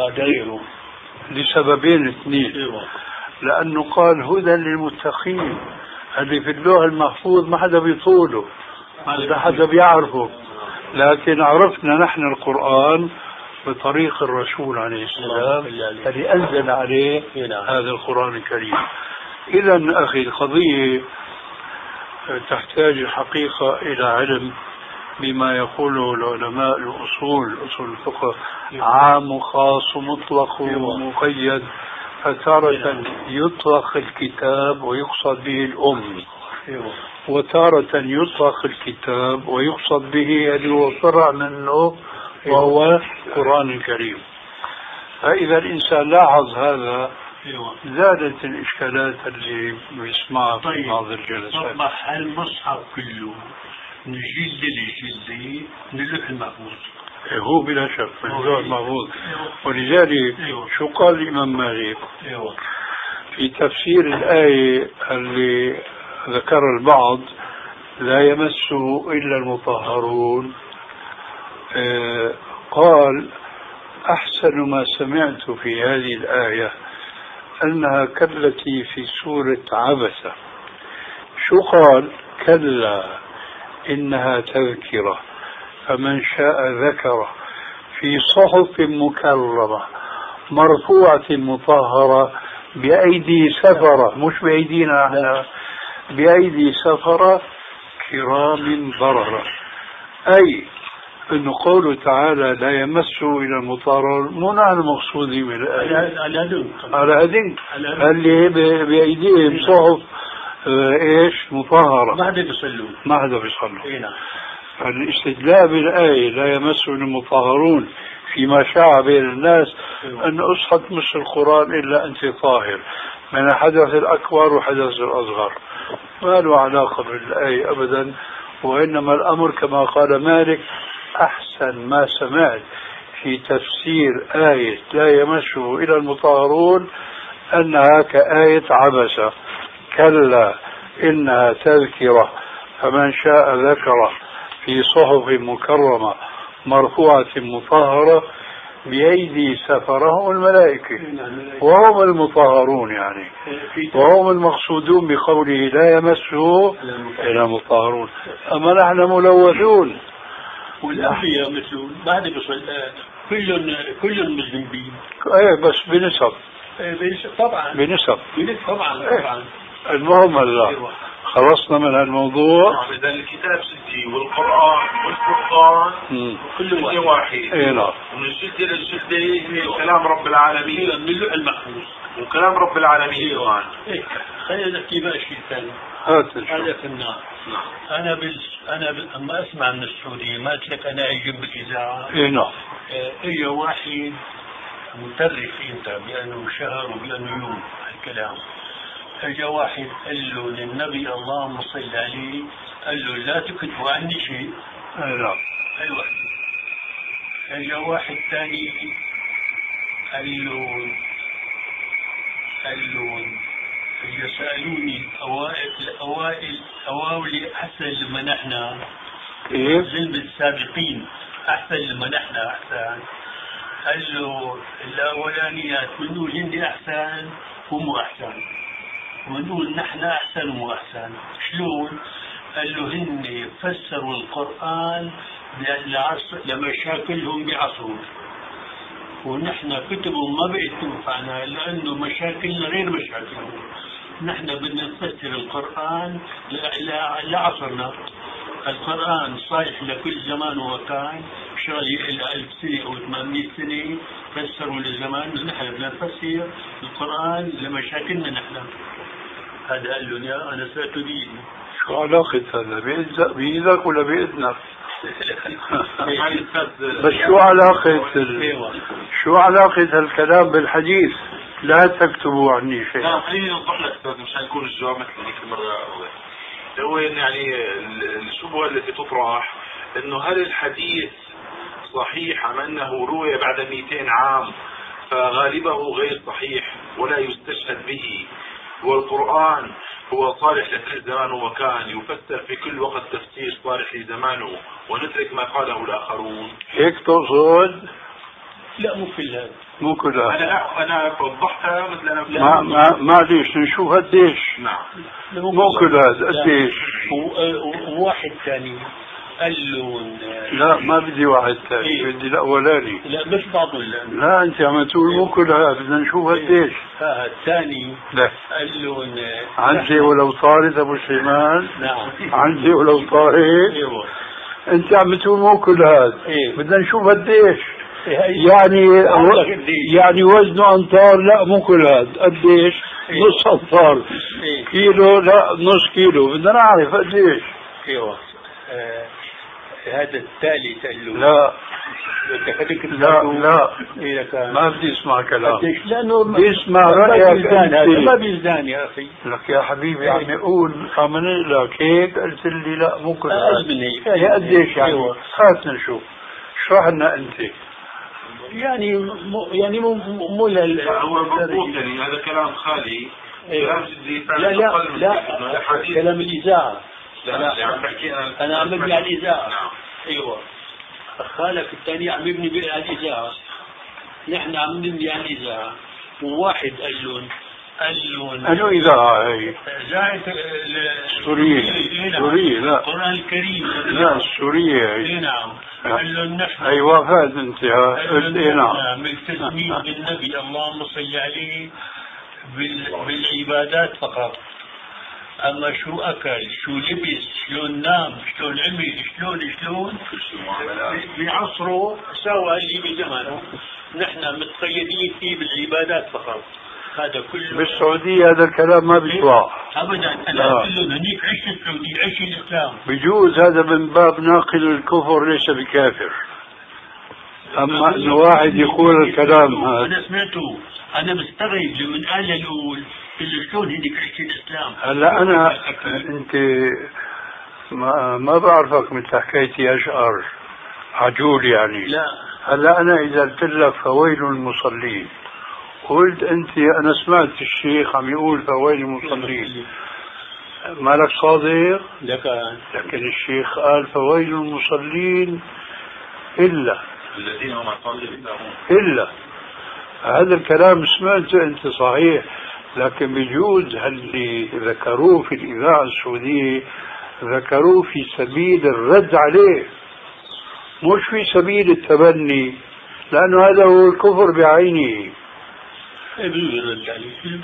لسببين اثنين. لأنه قال هدى للمتقين، اللي في اللوح المحفوظ ما حدا بيطوله ما حدا بيعرفه، لكن عرفنا نحن القرآن بطريق الرسول عليه السلام الذي أنزل عليه هذا القرآن الكريم. إذا أخي القضية تحتاج الحقيقة إلى علم بما يقوله العلماء الأصول، أصول الفقه، عام وخاص ومطلق ومقيد. فتارة يطلق الكتاب ويقصد به الأم، وتارة يطلق الكتاب ويقصد به اللي هو فرع منه وهو القرآن الكريم. فإذا الإنسان لاحظ هذا زادت الإشكالات اللي بيسمعها في بعض الجلسات. أصبح المصحف كله من جلد لجلد من اللوح المحفوظ، هو بلا شك من اللوح المحفوظ. ولذلك شو قال الإمام مالك في تفسير الآية اللي ذكر البعض لا يمسه إلا المطهرون؟ قال أحسن ما سمعت في هذه الآية أنها كالتي في سورة عبسة. شو قال؟ كلا إنها تذكرة فمن شاء ذكره في صحف مكرمة مرفوعة مطهرة بأيدي سفرة، مش بأيدينا احنا، بأيدي سفرة كرام بررة. أي أنه قوله تعالى لا يمسه إلى المطهرون مو نحن مقصودين من الآية على أدين اللي بأيديهم صحف إيش مطهرة ما حدا بيصلوا. فالاستدلال بالآية لا يمسه إلا المطهرون فيما شاع بين الناس أن أصحت مس القرآن إلا أنت طاهر من الحدث الأكبر وحدث الأصغر، ما له علاقة بالآية أبدا. وإنما الأمر كما قال مالك أحسن ما سمعت في تفسير آية لا يمسه إلى المطهرون أنها كآية عبسة كلا إنها تذكرة فمن شاء ذكره في صحف مكرمة مرفوعة مطهرة بأيدي سفرهم الملائكة وهم المطهرون يعني، وهم المقصودون بقوله لا يمسه إلا المطهرون. أما نحن ملوثون. والأنبياء مثل بعد بصل كل مذنبين. ايه بس بنسب. طبعا بنسب. طبعا. المهم هلا خلصنا من الموضوع. إذا الكتاب ستي والقرآن والفرقان كل واحد. اي نعم. ومن الجلدة للجلدة هي كلام رب العالمين من اللؤ المحفوظ وكلام رب العالمين كمان. خلينا نحكي بقى شيء ثاني. هذا في النار. أنا أما أسمع من السعودية ما قلت لك أنا أجي بالإذاعة. اي نعم. إجا واحد مترف أنت بأنه شهر وبأنه يوم الكلام. اجى واحد قال له للنبي اللهم صل عليه، قال له لا تكتبوا عني شيء. نعم. ايوه. اجى واحد ثاني قال له سألوني الأواولي أحسن لما نحن ظلم السابقين أحسن لما نحن أحسن. قال له الأولانيات منو جندي أحسن ومو أحسن، ونقول نحن أحسن ومو أحسن. شلون؟ قال له هن فسروا القرآن لمشاكلهم بعصرهم، ونحن كتبهم ما بقت تنفعنا لأنه مشاكلنا غير مشاكلهم. نحن بدنا نفسر القرآن لعصرنا. القرآن صالح لكل زمان ومكان، شغلي إلى 1000 سنة أو 800 سنة فسروا للزمان، نحن بدنا نفسر القرآن لمشاكلنا نحن. هذا قال له أنا سأتدين. شو علاقة هذا بإيدك ولا بإذنك؟ بس شو علاقة الكلام بالحديث لا تكتبوا عني شيء؟ لا خليني أوضح لك أستاذ مشان يكون الجواب مثل ذيك المرة. هو يعني الشبهة التي تطرح إنه هل الحديث صحيح أم أنه روي بعد 200 عام فغالبه غير صحيح ولا يستشهد به، والقرآن هو صالح لكل زمان ومكان يفسر في كل وقت تفسير صالح لزمانه ونترك ما قاله الآخرون. هيك تقصد؟ لا مو كل هذا. مو كل هذا. أنا وضحتها مثل أنا معليش نشوف قديش. نعم. مو كل هذا قديش. وواحد ثاني قال له لا ما بدي واحد ثاني بدي الأولاني. لا مش بعضه. لا أنت عم تقول مو كل هذا بدنا نشوف قديش. الثاني قال له عندي ولو طارت أبو سليمان. نعم. عندي ولو طارت. أنت عم تقول مو كل هذا بدنا نشوف قديش. يعني وزنه أمتار. لا مو كل هذا قديش. نص أمتار. كيلو لا نص كيلو بدنا نعرف قديش. هذا الثالث قال له لا ما بدي اسمع كلام. لانه بدي اسمع رايك انت. ما بيزدان يا اخي. لك يا حبيبي عم يقول امن لك هيك قلت لي لا مو كل هذا. قديش يعني؟ هات نشوف اشرح لنا انت. يعني مو هو يعني هذا كلام خالي. لا كلام الإذاعة. أنا عم ببني على الإذاعة. أيوة. خالك الثاني عم يبني على الإذاعة. نحن عم نبني على الإذاعة. وواحد قال لهم أنو إذاعة هي؟ إذاعة سورية. لا القرآن الكريم. لا السورية هي. نعم. قال لهم نحن. أيوة فاز أنت. نعم. ملتزمين بالنبي اللهم صل عليه بالعبادات فقط. أما شو أكل شو لبس شلون نام شلون عمل شلون بعصره سوى اللي بزمانه. نحن متقيدين فيه بالعبادات فقط. هذا كله بالسعودية هذا الكلام ما بيطلع أبدا. أنا أقول له هنيك عيش السعودية عيش الإسلام. بجوز هذا من باب ناقل الكفر ليس بكافر. أما أن واحد يقول الكلام هذا أنا سمعته. أنا مستغرب لمن قال الأول شلون هنيك عيش الإسلام. هلا أنا أنت ما بعرفك مثل حكايتي أشعر عجول يعني. لا هلا أنا إذا قلت لك فويل المصلين قلت أنت أنا سمعت الشيخ عم يقول فويل المصلين مالك صادق. لكن الشيخ قال فويل المصلين إلا الذين هم عن إلا هذا الكلام سمعته أنت صحيح، لكن بيجوز اللي ذكروه في الإذاعة السعودية ذكروه في سبيل الرد عليه، مش في سبيل التبني، لأنه هذا هو الكفر بعينه. الرد عليه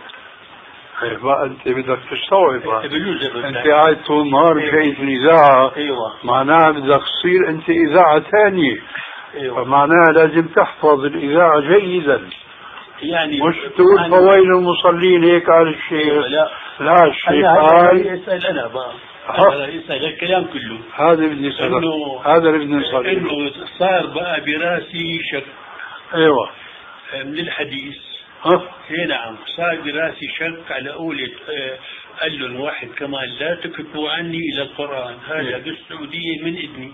ما أنت بدك تستوعب، أنت قاعد طول النهار شايف الإذاعة، معناها بدك تصير أنت إذاعة ثانية، فمعناها لازم تحفظ الإذاعة جيدا، يعني مش تقول فويل المصلين هيك قال الشيخ. لا الشيخ قال يسأل أنا بقى أنا يسأل الكلام كله، هذا بدي أسأل، هذا اللي بدي أسأل، إنه صار بقى براسي شك. أيوة من الحديث. اي نعم، صار براسي شك على قولة قال لهم واحد كمان لا تكتبوا عني الى القرآن، هذا بالسعودية من اذني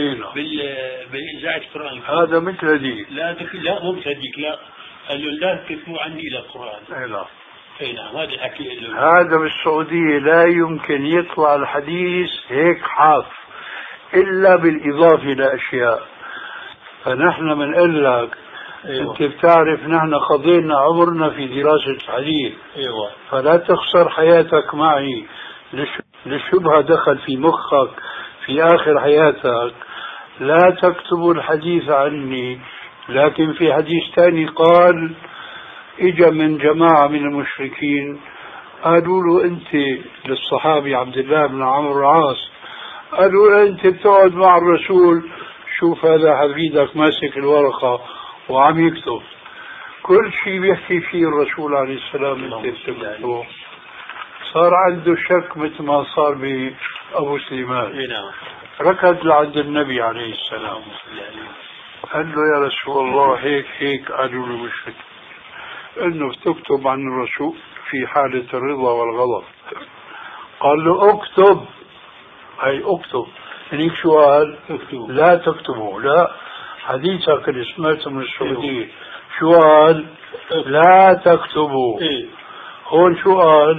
بالإذاعة القرآن، هذا مثل هذيك. لا مو مثل هذيك، لا قال لهم لا تكتبوا عني الى القرآن. اي نعم هذا الحكي هذا بالسعودية لا يمكن يطلع الحديث هيك حاف الا بالاضافة الى اشياء. فنحن بنقول لك انت بتعرف نحن قضينا عمرنا في دراسة الحديث، فلا تخسر حياتك معي للشبهة دخل في مخك في آخر حياتك. لا تكتبوا الحديث عني، لكن في حديث ثاني قال اجا من جماعة من المشركين قالوا له انت للصحابي عبد الله بن عمرو العاص، قالوا له انت بتقعد مع الرسول، شوف هذا حفيدك ماسك الورقة وعم يكتب كل شيء بيحكي فيه الرسول عليه السلام انت بتكتبه. صار عنده شك مثل ما صار بأبو سليمان، ركض لعند النبي عليه السلام قال له يا رسول الله هيك قالوا له مشرك انه تكتب عن الرسول في حالة الرضا والغضب. قال له اكتب، اي اكتب. هنيك شو قال؟ لا تكتبوا، لا حديثك اللي سمعته من السعودية شو قال؟ لا تكتبوا. هون شو قال؟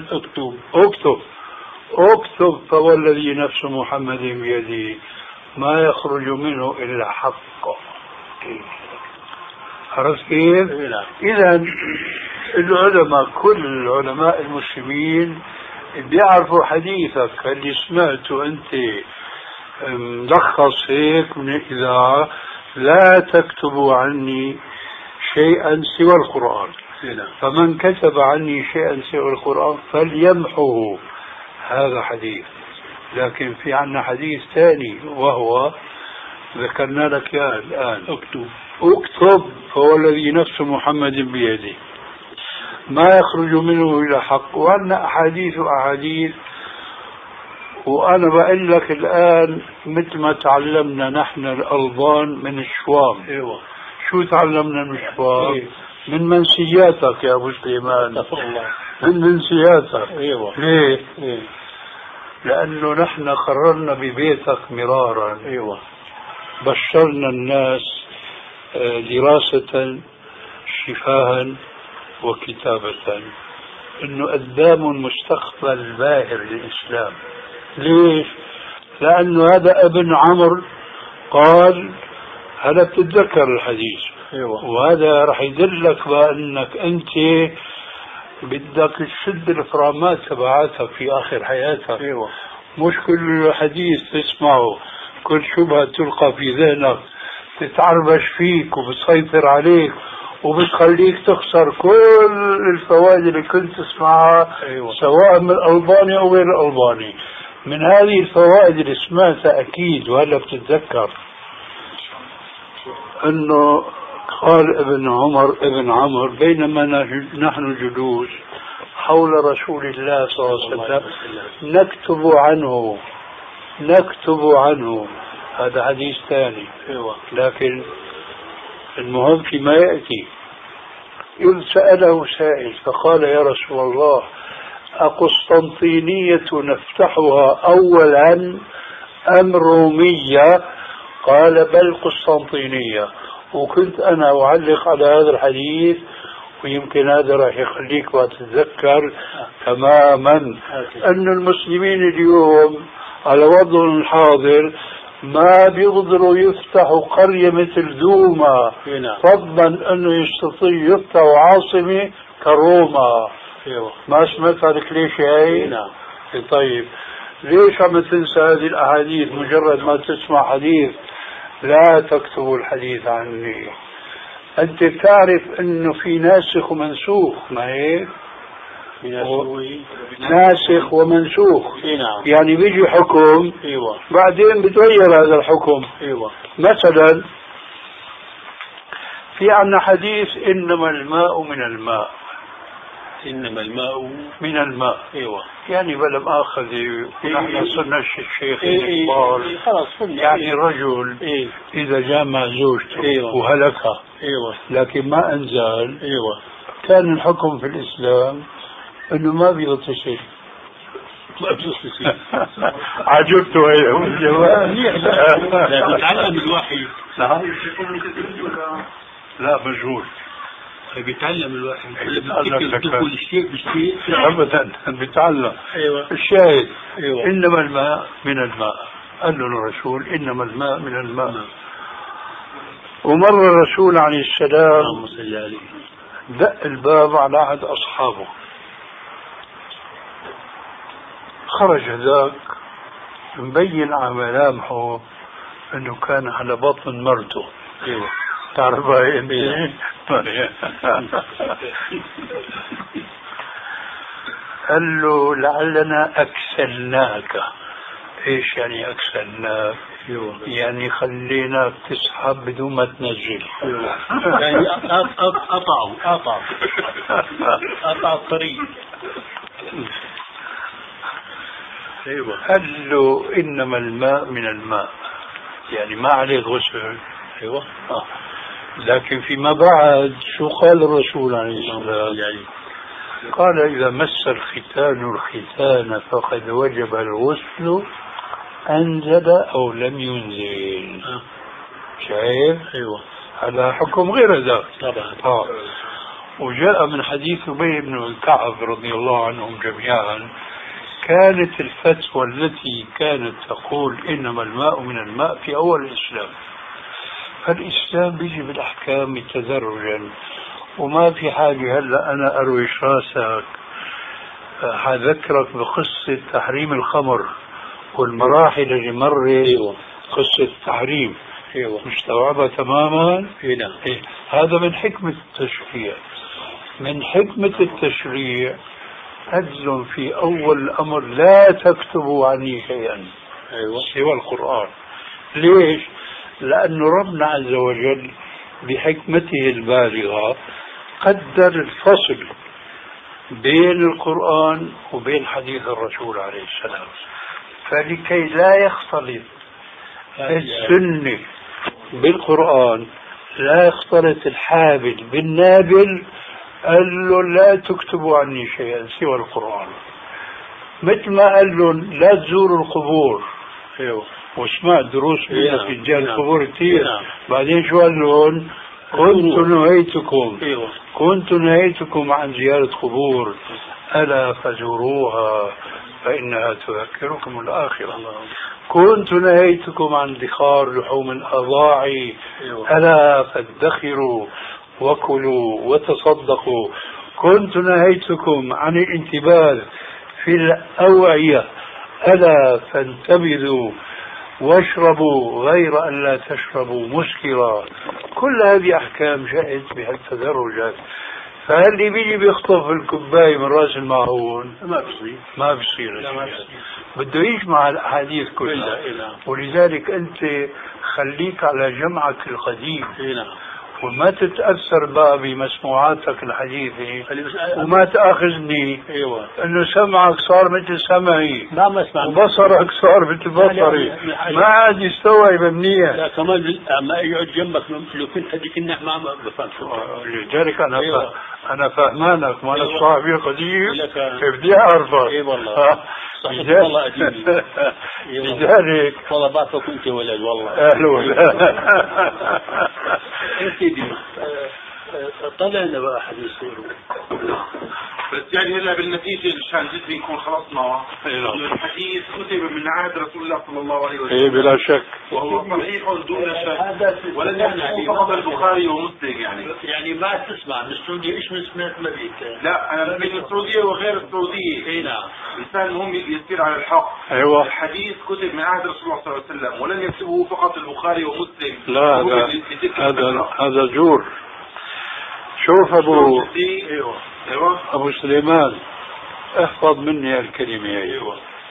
اكتب فوالذي نفس محمد بيده ما يخرج منه إلا حق. عرفت كيف؟ إذا العلماء كل العلماء المسلمين بيعرفوا حديثك اللي سمعته أنت ملخص هيك من الإذاعة، لا تكتبوا عني شيئا سوى القرآن، فمن كتب عني شيئا سوى القرآن فليمحوه. هذا حديث. لكن في عنا حديث ثاني وهو ذكرنا لك يا الآن، اكتب فهو الذي نفس محمد بيده ما يخرج منه إلى حق. وعنا أحاديث وأنا بقول لك الآن مثل ما تعلمنا نحن الألبان من الشوام. شو تعلمنا من الشوام؟ من منسياتك يا أبو سليمان، من منسياتك. ليه؟ لأنه نحن قررنا ببيتك مرارا، بشرنا الناس دراسة شفاها وكتابة انه قدام مستقبل باهر للإسلام. ليش؟ لأنه هذا ابن عمرو قال هذا بتتذكر الحديث، وهذا رح يدلك بأنك أنت بدك تشد الفرامات تبعاتك في آخر حياتك. مش كل حديث تسمعه كل شبهة تلقى في ذهنك تتعربش فيك وبتسيطر عليك وبتخليك تخسر كل الفوائد اللي كنت تسمعها سواء من الألباني أو غير الألباني. من هذه الفوائد اللي سمعتها أكيد وهلا بتتذكر أنه قال ابن عمر بينما نحن جلوس حول رسول الله صلى الله عليه وسلم نكتب عنه. هذا حديث ثاني. لكن المهم فيما يأتي إذ سأله سائل فقال يا رسول الله أقسطنطينية نفتحها أولا أم رومية؟ قال بل قسطنطينية. وكنت أنا أعلق على هذا الحديث ويمكن هذا راح يخليك وتتذكر تماما أن المسلمين اليوم على وضع الحاضر ما بيقدروا يفتحوا قرية مثل دوما، فضلا انه يستطيع يفتحوا عاصمة كروما. ما سمعت لك ليش هاي؟ طيب ليش عم تنسى هذه الاحاديث؟ مجرد ما تسمع حديث لا تكتبوا الحديث عني. انت تعرف انه في ناسخ ومنسوخ، ما هيك؟ ناسخ ومنسوخ. يعني بيجي حكم بعدين بتغير هذا الحكم. مثلا في عنا حديث انما الماء من الماء، إنما الماء من الماء. يعني بلا مؤاخذة نحن صرنا الشيخ الكبار. يعني رجل إذا جامع زوجته وهلكها لكن ما أنزل، كان الحكم في الإسلام إنه ما بيغتسل. عجبته هي الجواب. لا بيتعلم الوحي. لا مجهول. بيتعلم الواحد بيتعلم الشيء بالشيء ابدا بيتعلم. الشاهد انما الماء من الماء. قال له الرسول انما الماء من الماء. ومر الرسول عليه السلام دق الباب على احد اصحابه، خرج هذاك مبين على ملامحه انه كان على بطن مرته. تعرف هاي انت؟ قال له لعلنا اكسلناك. ايش يعني اكسلناك؟ يعني خليناك تسحب بدون ما تنزل. يعني قطع الطريق. قال له انما الماء من الماء، يعني ما عليه غسل. لكن فيما بعد شو قال الرسول عليه السلام؟ قال إذا مس الختان الختان فقد وجب الغسل أنزل أو لم ينزل. شايف؟ هذا حكم غير ذاك طبعا. وجاء من حديث أبي بن كعب رضي الله عنهم جميعا، كانت الفتوى التي كانت تقول إنما الماء من الماء في أول الإسلام. فالإسلام بيجي بالأحكام تدرجا، وما في حاجة هلا أنا أرويش راسك. حذكرك بقصة تحريم الخمر والمراحل اللي مرت قصة التحريم. مستوعبة تماما. هذا من حكمة التشريع. من حكمة التشريع أجل في أول الأمر لا تكتبوا عني شيئا سوى القرآن. ليش؟ لأن ربنا عز وجل بحكمته البالغة قدر الفصل بين القرآن وبين حديث الرسول عليه السلام، فلكي لا يختلط السنة بالقرآن، لا يختلط الحابل بالنابل، قال له لا تكتبوا عني شيئا سوى القرآن. مثل ما قال لهم لا تزوروا القبور. واسمع دروس في رجال القبور كثير. بعدين شو قال لهم؟ كنت نهيتكم عن زيارة قبور، ألا فزوروها فإنها تذكركم الآخرة. كنت نهيتكم عن ادخار لحوم الأضاعي، ألا فادخروا وكلوا وتصدقوا. كنت نهيتكم عن الانتباه في الأوعية، ألا فانتبذوا واشربوا غير أن لا تشربوا مسكرا. كل هذه أحكام جاءت بهالتدرجات. فاللي بيجي بيخطف الكوباية من رأس المعون ما بيصير بده يجمع الأحاديث كلها. ولذلك أنت خليك على جمعك القديم وما تتأثر بقى بمسموعاتك الحديثة، وما تأخذني انه سمعك صار مثل سمعي وبصرك صار مثل بصري، ما عاد يستوعب منيح. لا كمان ما يقعد جنبك لو كنت هديك النحو ما بفهم. لذلك انا فهمانك ما انا صاحبي قديم بدي اعرفك. اي والله صحيح والله قديم. لذلك والله بعرفك انت ولد والله. اهلا وسهلا. سيدي طلعنا بقى حديث بس يعني هلا بالنتيجة مشان جد يكون خلصنا الحديث كتب من عهد رسول الله صلى الله عليه وسلم. ايه بلا شك. وهو صحيح دون شك. ولن يعني هذا البخاري ومسلم يعني ما تسمع من السعودية ايش من سمعت مبيك؟ لا انا بين السعودية وغير السعودية. اي نعم. الانسان مهم يسير على الحق. ايوه. الحديث كتب من عهد رسول الله صلى الله عليه وسلم ولن يكتبه فقط البخاري ومسلم. لا هذا زور. شوف ابو سليمان احفظ مني الكلمة. ايوه.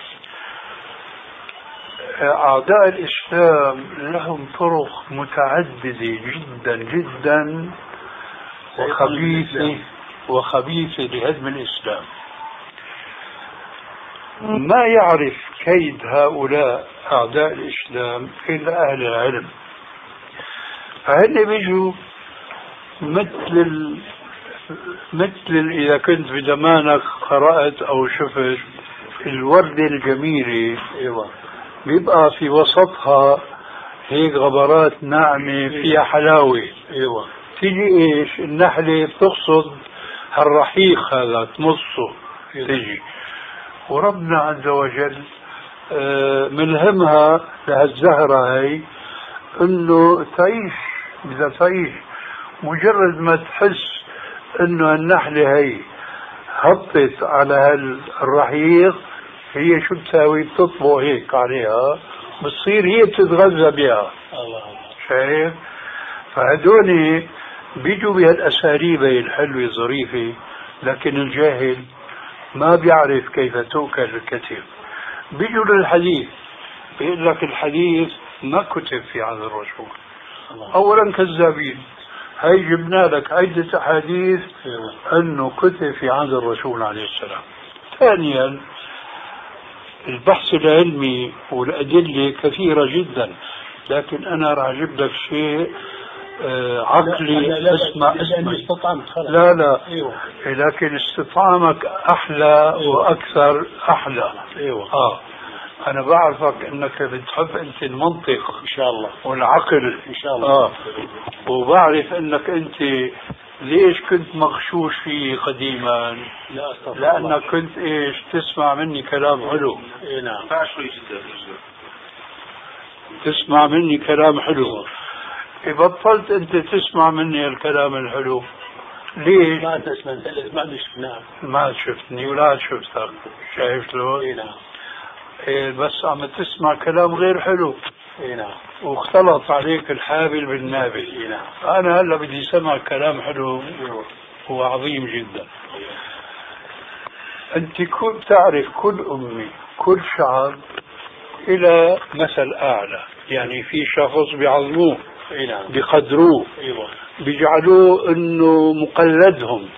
اعداء الاسلام لهم طرق متعددة جدا جدا وخبيثة لهدم الاسلام. ما يعرف كيد هؤلاء اعداء الاسلام الا اهل العلم. فهن بيجوا مثل إذا كنت بزمانك قرأت أو شفت الوردة الجميلة. ايوه. بيبقى في وسطها هيك غبرات ناعمة فيها حلاوة. ايوه. تيجي ايش؟ النحلة بتقصد الرحيق هذا تمصه. تيجي وربنا عز وجل ملهمها لهالزهرة هي انه تعيش. بدها تعيش. مجرد ما تحس انه النحلة هي هبطت على هالرحيق هي شو بتساوي؟ بتطبق هيك عليها بتصير هي بتتغذى بها. شايف؟ فهدول بيجوا بهالاساليب الحلوة الظريفة، لكن الجاهل ما بيعرف كيف تؤكل الكتف. بيجوا للحديث بيقول لك الحديث ما كتب في عهد الرسول. اولا كذابين. هاي جبنا لك عدة أحاديث أنه كتب في عهد الرسول عليه السلام. ثانيا البحث العلمي والأدلة كثيرة جدا، لكن أنا راح أجيب لك شيء عقلي. اسمع لا لكن استطعامك أحلى وأكثر أحلى. أنا بعرفك أنك بتحب أنت المنطق إن شاء الله والعقل إن شاء الله. وبعرف أنك أنت ليش كنت مغشوش فيه قديما؟ لأنك كنت إيش تسمع مني كلام حلو. نعم. تسمع مني كلام حلو. بطلت أنت تسمع مني الكلام الحلو. ليش؟ ما تسمع. ما شفناك. ما شفتني ولا شفتك. شايف شلون؟ نعم. بس عم تسمع كلام غير حلو. نعم. واختلط عليك الحابل بالنابل. نعم. أنا هلا بدي سمع كلام حلو هو عظيم جدا. أنت بتعرف كل أمي كل شعب إلى مثل أعلى، يعني في شخص بيعظموه بيقدروه بيجعلوه إنه مقلدهم.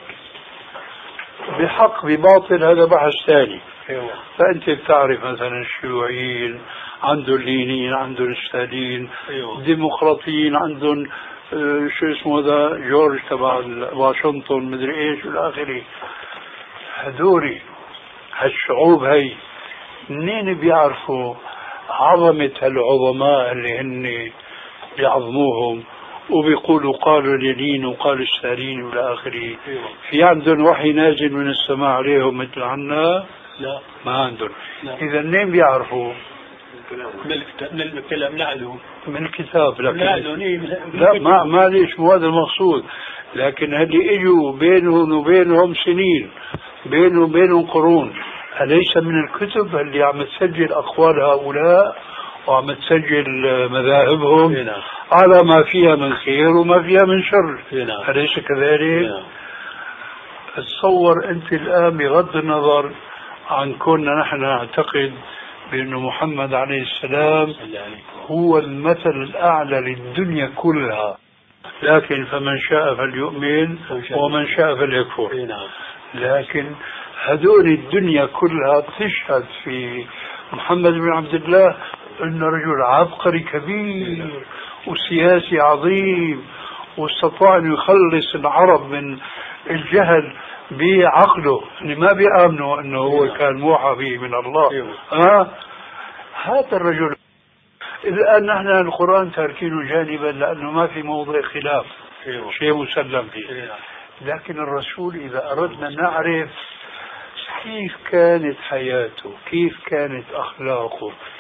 بحق بباطل هذا بحث ثاني. فأنت بتعرف مثلا الشيوعيين عندهم اللينيين عندهم ستالين. الديمقراطيين عندهم شو اسمه ذا جورج تبع واشنطن مدري ايش والى اخره. هذولي هالشعوب هي منين بيعرفوا عظمة هالعظماء اللي هن بيعظموهم وبيقولوا قالوا لينين وقالوا ستالين والى اخره؟ في عندهم وحي نازل من السماء عليهم مثل عنا؟ لا ما عندهم. إذا منين بيعرفوا؟ من الكلام نعلم من الكتاب. لكن لا ما ليش مو هذا المقصود. لكن هل اجوا بينهم وبينهم سنين، بينهم وبينهم قرون. أليس من الكتب اللي عم تسجل أقوال هؤلاء وعم تسجل مذاهبهم على ما فيها من خير وما فيها من شر؟ أليس كذلك؟ تصور أنت الآن بغض النظر عن كوننا نحن نعتقد بأن محمد عليه السلام هو المثل الأعلى للدنيا كلها، لكن فمن شاء فليؤمن ومن شاء فليكفر. لكن هذول الدنيا كلها تشهد في محمد بن عبد الله أنه رجل عبقري كبير وسياسي عظيم، واستطاع أن يخلص العرب من الجهل بعقله، اللي ما بيآمنوا أنه هو كان موحى به من الله. هذا الرجل. الآن نحن القرآن تاركينه جانبا لأنه ما في موضع خلاف، شيء مسلم فيه. لكن الرسول إذا أردنا نعرف كيف كانت حياته، كيف كانت أخلاقه،